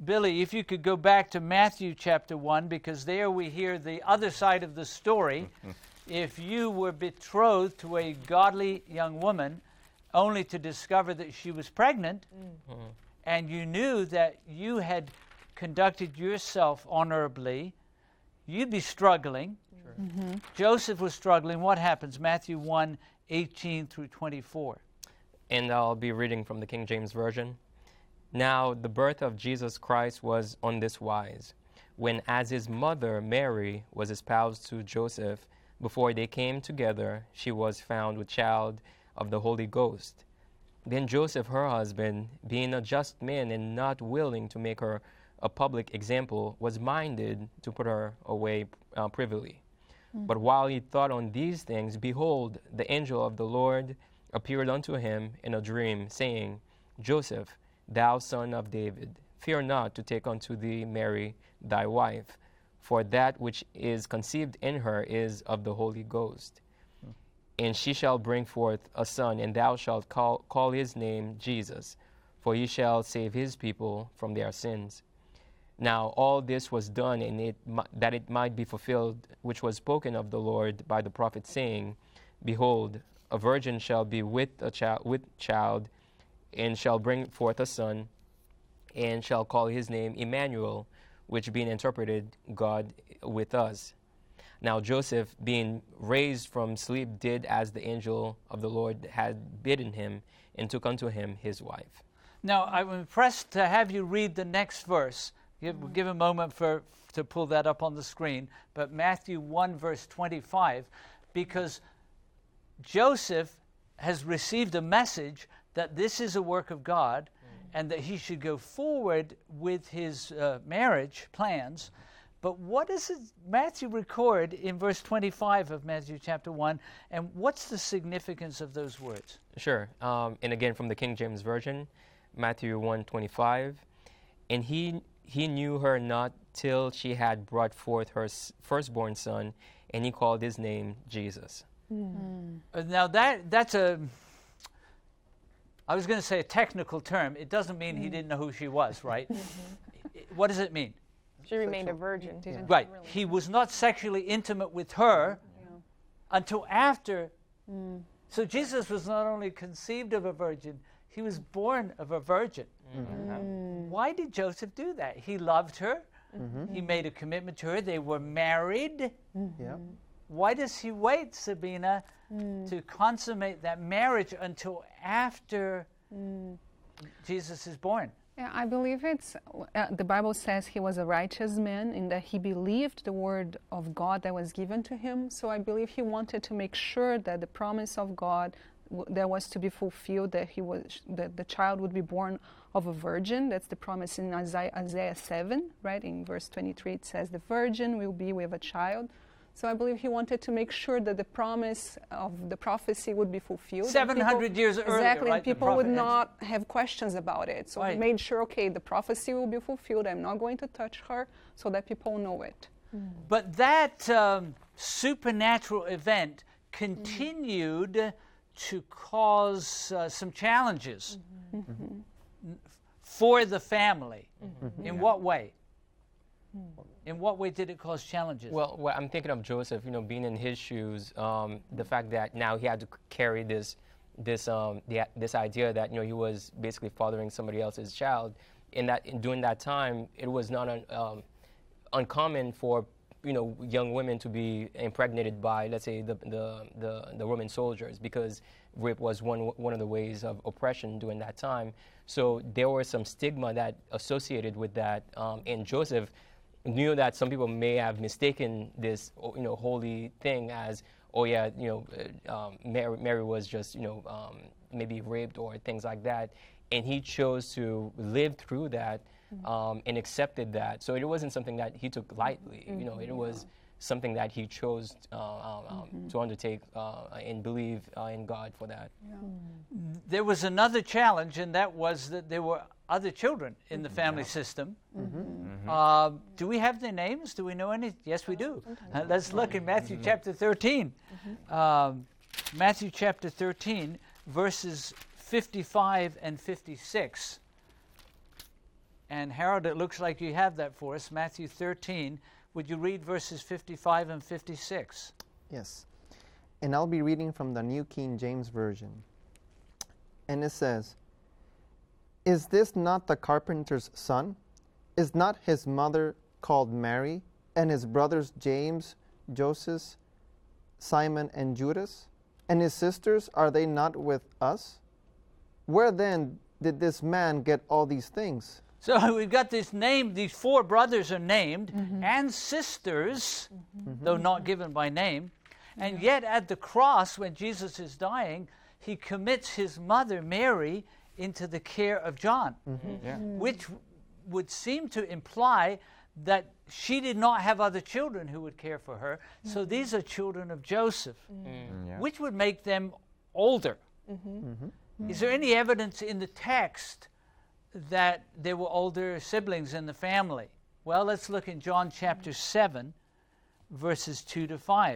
Speaker 1: Billy, if you could go back to Matthew chapter one, because there we hear the other side of the story. If you were betrothed to a godly young woman only to discover that she was pregnant, mm. and you knew that you had conducted yourself honorably, you'd be struggling. Sure. Mm-hmm. Joseph was struggling. What happens? Matthew one, eighteen through twenty-four.
Speaker 6: And I'll be reading from the King James Version. Now the birth of Jesus Christ was on this wise, when as his mother Mary was espoused to Joseph, before they came together, she was found with child of the Holy Ghost. Then Joseph, her husband, being a just man and not willing to make her a public example, was minded to put her away uh, privily. Mm. But while he thought on these things, behold, the angel of the Lord appeared unto him in a dream, saying, Joseph, thou son of David, fear not to take unto thee Mary thy wife, for that which is conceived in her is of the Holy Ghost. Mm. And she shall bring forth a son, and thou shalt call, call his name Jesus, for he shall save his people from their sins. Now all this was done in it that it might be fulfilled, which was spoken of the Lord by the prophet, saying, Behold, a virgin shall be with a child, with child, and shall bring forth a son, and shall call his name Emmanuel, which being interpreted, God with us. Now Joseph, being raised from sleep, did as the angel of the Lord had bidden him, and took unto him his wife.
Speaker 1: Now I'm impressed to have you read the next verse. Give, we'll give a moment for to pull that up on the screen. But Matthew one, verse twenty-five, because Joseph has received a message that this is a work of God, mm. and that he should go forward with his uh, marriage plans. But what does it, Matthew record in verse twenty-five of Matthew chapter one, and what's the significance of those words?
Speaker 6: Sure. Um, and again, from the King James Version, Matthew one twenty-five, and he he knew her not till she had brought forth her s- firstborn son, and he called his name Jesus.
Speaker 1: Mm. Uh, now that that's a, I was going to say a technical term. It doesn't mean mm. he didn't know who she was, right? Mm-hmm. What does it mean?
Speaker 5: She remained a virgin.
Speaker 4: Yeah.
Speaker 1: Right. He was not sexually intimate with her yeah. until after. Mm. So Jesus was not only conceived of a virgin, he was born of a virgin. Mm-hmm. Mm. Why did Joseph do that? He loved her. Mm-hmm. He made a commitment to her. They were married. Mm-hmm. Yeah. Why does he wait, Sabina, mm. to consummate that marriage until after mm. Jesus is born?
Speaker 4: Yeah, I believe it's, uh, the Bible says he was a righteous man in that he believed the word of God that was given to him. So I believe he wanted to make sure that the promise of God w- that was to be fulfilled, that he was, that the child would be born of a virgin. That's the promise in Isaiah, Isaiah seven, right? In verse twenty-three, it says, the virgin will be with a child. So I believe he wanted to make sure that the promise of the prophecy would be fulfilled.
Speaker 1: seven hundred years earlier,
Speaker 4: exactly,
Speaker 1: right?
Speaker 4: And people would not have questions about it. So right. he made sure, okay, the prophecy will be fulfilled. I'm not going to touch her, so that people know it.
Speaker 1: Mm. But that um, supernatural event continued mm. to cause uh, some challenges mm-hmm. Mm-hmm. for the family. Mm-hmm. In yeah. what way? Mm. In what way did it cause challenges?
Speaker 6: Well, well, I'm thinking of Joseph, you know, being in his shoes, um, the fact that now he had to carry this this um, the, this idea that, you know, he was basically fathering somebody else's child. In that, in, during that time, it was not un, um, uncommon for, you know, young women to be impregnated by, let's say, the the, the, the Roman soldiers, because rape was one one of the ways of oppression during that time. So there was some stigma that associated with that, um, and Joseph knew that some people may have mistaken this, you know, holy thing as, oh yeah, you know, uh, um, Mary, Mary was just, you know, um, maybe raped or things like that, and he chose to live through that um, and accepted that. So it wasn't something that he took lightly. Mm-hmm. You know, it was something that he chose uh, um, mm-hmm. to undertake uh, and believe uh, in God for that.
Speaker 1: Yeah. There was another challenge, and that was that there were other children in the family yeah. system. Mm-hmm. Mm-hmm. Uh, do we have their names? Do we know any? Yes, we do. Uh, let's look in Matthew mm-hmm. chapter thirteen. Mm-hmm. Um, Matthew chapter thirteen, verses fifty-five and fifty-six. And Harold, it looks like you have that for us, Matthew thirteen. Would you read verses fifty-five and fifty-six?
Speaker 3: Yes. And I'll be reading from the New King James Version. And it says, "Is this not the carpenter's son? Is not his mother called Mary, and his brothers James, Joseph, Simon, and Judas? And his sisters, are they not with us? Where then did this man get all these things?"
Speaker 1: So we've got this name, these four brothers are named, mm-hmm. and sisters, mm-hmm. though not given by name. And yeah. yet at the cross, when Jesus is dying, he commits his mother, Mary, into the care of John, mm-hmm. yeah. which would seem to imply that she did not have other children who would care for her. Mm-hmm. So these are children of Joseph, mm-hmm. yeah. which would make them older. Mm-hmm. Mm-hmm. Is there any evidence in the text that there were older siblings in the family? Well, let's look in John chapter seven, verses two to five.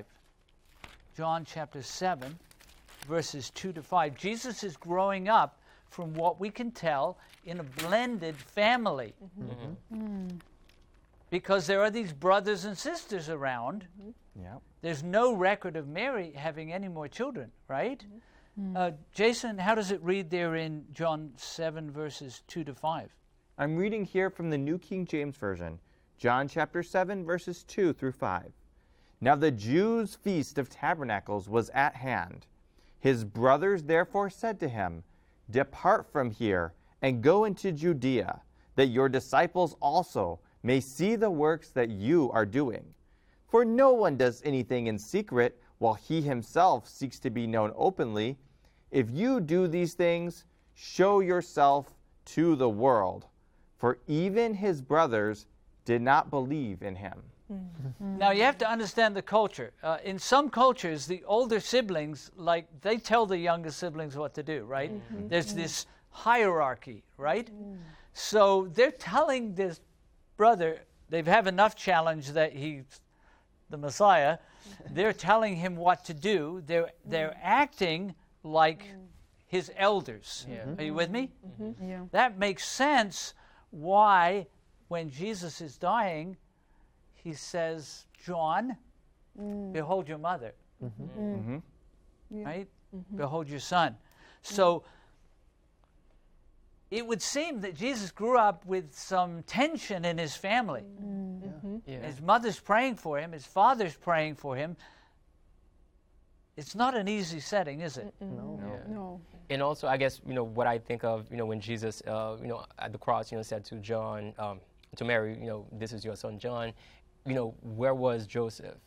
Speaker 1: John chapter seven, verses two to five. Jesus is growing up, from what we can tell, in a blended family. Mm-hmm. Mm-hmm. Because there are these brothers and sisters around. Mm-hmm. Yep. There's no record of Mary having any more children, right? Mm-hmm. Uh, Jason, how does it read there in John seven, verses two to five?
Speaker 2: I'm reading here from the New King James Version, John chapter seven, verses two through five. "Now the Jews' feast of tabernacles was at hand. His brothers therefore said to him, 'Depart from here, and go into Judea, that your disciples also may see the works that you are doing. For no one does anything in secret, while he himself seeks to be known openly. If you do these things, show yourself to the world.' For even his brothers did not believe in him."
Speaker 1: Mm-hmm. Now you have to understand the culture. Uh, in some cultures, the older siblings, like, they tell the younger siblings what to do, right? Mm-hmm. There's mm-hmm. this hierarchy, right? Mm. So they're telling this brother, they have enough challenge that he's the Messiah. They're telling him what to do. They're they're acting like his elders. Yeah. Are you with me? Mm-hmm. Yeah. That makes sense why, when Jesus is dying, he says, "John, mm. behold your mother." Mm-hmm. Mm-hmm. Yeah. Right? Mm-hmm. "Behold your son." So it would seem that Jesus grew up with some tension in his family. Mm-hmm. Yeah. His mother's praying for him. His father's praying for him. It's not an easy setting, is it?
Speaker 3: No.
Speaker 6: Yeah.
Speaker 4: No.
Speaker 6: And also, I guess, you know, what I think of, you know, when Jesus, uh, you know, at the cross, you know, said to John, um, to Mary, you know, "This is your son, John," you know, where was Joseph?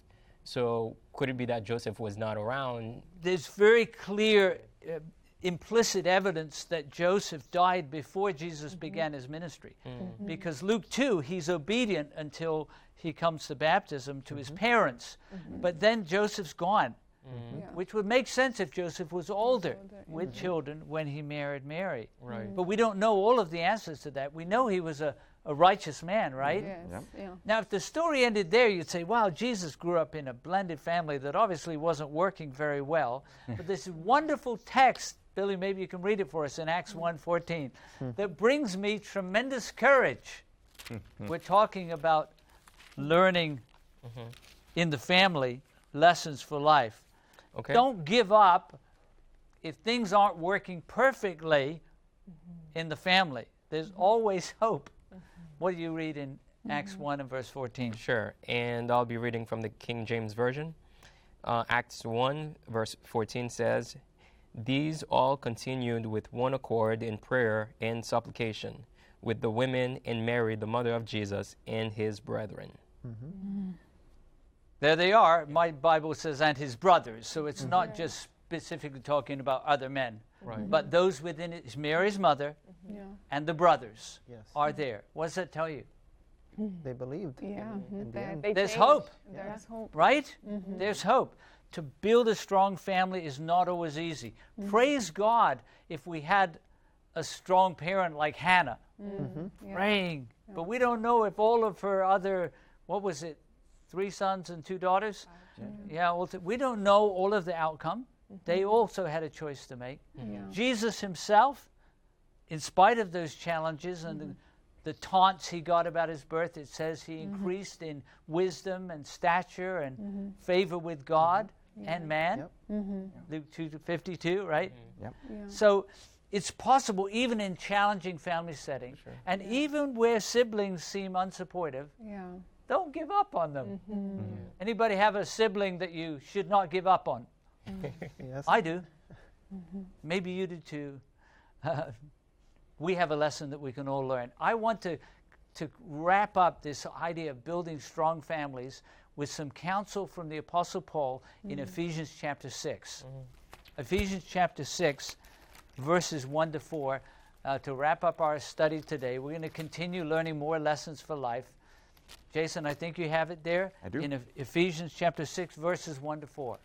Speaker 6: So could it be that Joseph was not around?
Speaker 1: There's very clear uh, implicit evidence that Joseph died before Jesus mm-hmm. began his ministry. Mm-hmm. Because Luke two, he's obedient until he comes to baptism to mm-hmm. his parents. Mm-hmm. But then Joseph's gone. Mm-hmm. Yeah. Which would make sense if Joseph was older, older with mm-hmm. children when he married Mary. Right. Mm-hmm. But we don't know all of the answers to that. We know he was a, a righteous man, right?
Speaker 4: Yes. Yep. Yeah.
Speaker 1: Now, if the story ended there, you'd say, wow, Jesus grew up in a blended family that obviously wasn't working very well. But this wonderful text, Billy, maybe you can read it for us in Acts one fourteen, that brings me tremendous courage. We're talking about learning mm-hmm. in the family lessons for life. Okay. Don't give up if things aren't working perfectly mm-hmm. in the family. There's mm-hmm. always hope. Mm-hmm. What do you read in mm-hmm. Acts one and verse fourteen?
Speaker 6: Sure, and I'll be reading from the King James Version. Uh, Acts one verse fourteen says, "These all continued with one accord in prayer and supplication, with the women and Mary, the mother of Jesus, and his brethren." Mm-hmm. Mm-hmm.
Speaker 1: There they are. My Bible says, "and his brothers." So it's mm-hmm. not just specifically talking about other men. Right. Mm-hmm. But those within it, Mary's mother mm-hmm. yeah. and the brothers yes. are there. What does that tell you?
Speaker 3: They believed.
Speaker 4: Yeah.
Speaker 3: In, in the
Speaker 5: they,
Speaker 3: end.
Speaker 5: they
Speaker 1: There's
Speaker 5: changed.
Speaker 1: hope.
Speaker 5: Yeah. There's hope.
Speaker 1: Right?
Speaker 4: Mm-hmm.
Speaker 1: There's hope. To build a strong family is not always easy. Mm-hmm. Praise God if we had a strong parent like Hannah
Speaker 4: mm-hmm. yeah.
Speaker 1: praying.
Speaker 4: Yeah.
Speaker 1: But we don't know if all of her other, what was it, three sons and two daughters? Mm-hmm. Yeah, well, we don't know all of the outcome. Mm-hmm. They also had a choice to make. Mm-hmm. Yeah. Jesus himself, in spite of those challenges and mm-hmm. the, the taunts he got about his birth. It says he mm-hmm. increased in wisdom and stature and mm-hmm. favor with God mm-hmm. yeah. and man.
Speaker 3: Yep.
Speaker 1: Mm-hmm. Luke two fifty-two, right?
Speaker 2: Mm-hmm. Yep.
Speaker 4: Yeah.
Speaker 1: So it's possible even in challenging family settings,
Speaker 6: sure.
Speaker 1: and yeah. even where siblings seem unsupportive,
Speaker 4: Yeah.
Speaker 1: don't give up on them.
Speaker 4: Mm-hmm.
Speaker 1: Mm-hmm. Anybody have a sibling that you should not give up on?
Speaker 3: Yes.
Speaker 1: I do. Mm-hmm. Maybe you do too. Uh, we have a lesson that we can all learn. I want to, to wrap up this idea of building strong families with some counsel from the Apostle Paul mm-hmm. in Ephesians chapter six. Mm-hmm. Ephesians chapter six, verses one to four. Uh, to wrap up our study today, we're going to continue learning more lessons for life. Jason, I think you have it there.
Speaker 2: I do.
Speaker 1: In E- Ephesians chapter six, verses one to four.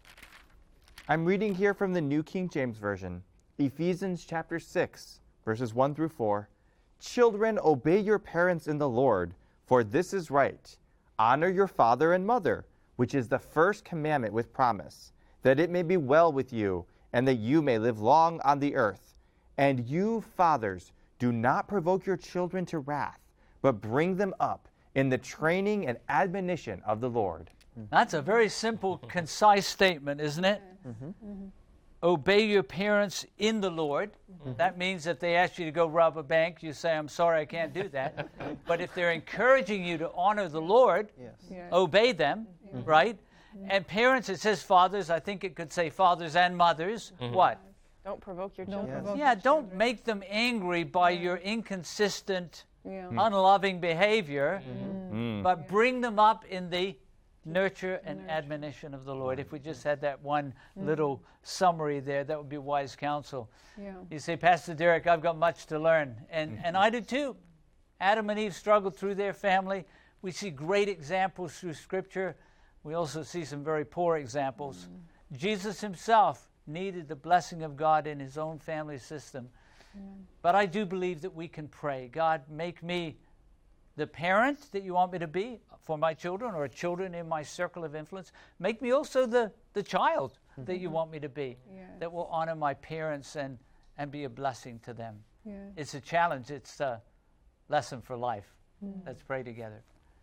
Speaker 2: I'm reading here from the New King James Version, Ephesians chapter six, verses one through four. Children, obey your parents in the Lord, for this is right. Honor your father and mother, which is the first commandment with promise, that it may be well with you, and that you may live long on the earth. And you, fathers, do not provoke your children to wrath, but bring them up in the training and admonition of the Lord.
Speaker 1: That's a very simple, concise statement, isn't it?
Speaker 3: Mm-hmm.
Speaker 1: Mm-hmm. Obey your parents in the Lord. Mm-hmm. That means if they ask you to go rob a bank, you say, I'm sorry, I can't do that. But if they're encouraging you to honor the Lord,
Speaker 3: Yes.
Speaker 4: Yeah.
Speaker 1: obey them,
Speaker 4: Mm-hmm.
Speaker 1: right? Mm-hmm. And parents, it says fathers. I think it could say fathers and mothers.
Speaker 6: Mm-hmm.
Speaker 1: What?
Speaker 5: Don't provoke your
Speaker 4: Don't
Speaker 5: children.
Speaker 4: provoke
Speaker 1: Yeah,
Speaker 4: your
Speaker 1: don't
Speaker 4: children.
Speaker 1: make them angry by your inconsistent,
Speaker 4: Yeah.
Speaker 1: unloving behavior,
Speaker 2: Mm.
Speaker 1: but bring them up in the nurture and admonition of the Lord. If we just had that one little summary there, that would be wise counsel.
Speaker 4: Yeah.
Speaker 1: You say, Pastor Derek, I've got much to learn. And, and I do too. Adam and Eve struggled through their family. We see great examples through Scripture. We also see some very poor examples. Mm. Jesus himself needed the blessing of God in his own family system. Mm. But I do believe that we can pray, God, make me the parent that you want me to be for my children or children in my circle of influence. Make me also the, the child mm-hmm. that you want me to be,
Speaker 4: Yes.
Speaker 1: that will honor my parents and, and be a blessing to them.
Speaker 4: Yes.
Speaker 1: It's a challenge. It's a lesson for life.
Speaker 4: Mm.
Speaker 1: Let's pray together.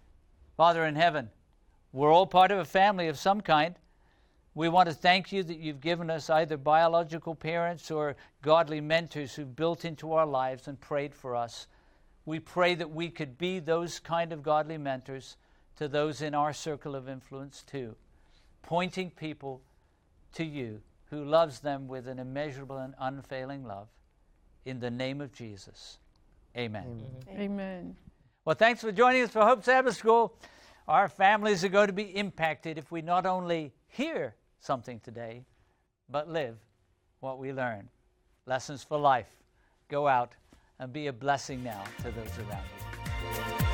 Speaker 1: Father in heaven, we're all part of a family of some kind. We want to thank you that you've given us either biological parents or godly mentors who've built into our lives and prayed for us. We pray that we could be those kind of godly mentors to those in our circle of influence too, pointing people to you who loves them with an immeasurable and unfailing love. In the name of Jesus, amen.
Speaker 3: Amen.
Speaker 4: Amen.
Speaker 1: Well, thanks for joining us for Hope Sabbath School. Our families are going to be impacted if we not only hear something today, but live what we learn. Lessons for life. Go out and be a blessing now to those around you.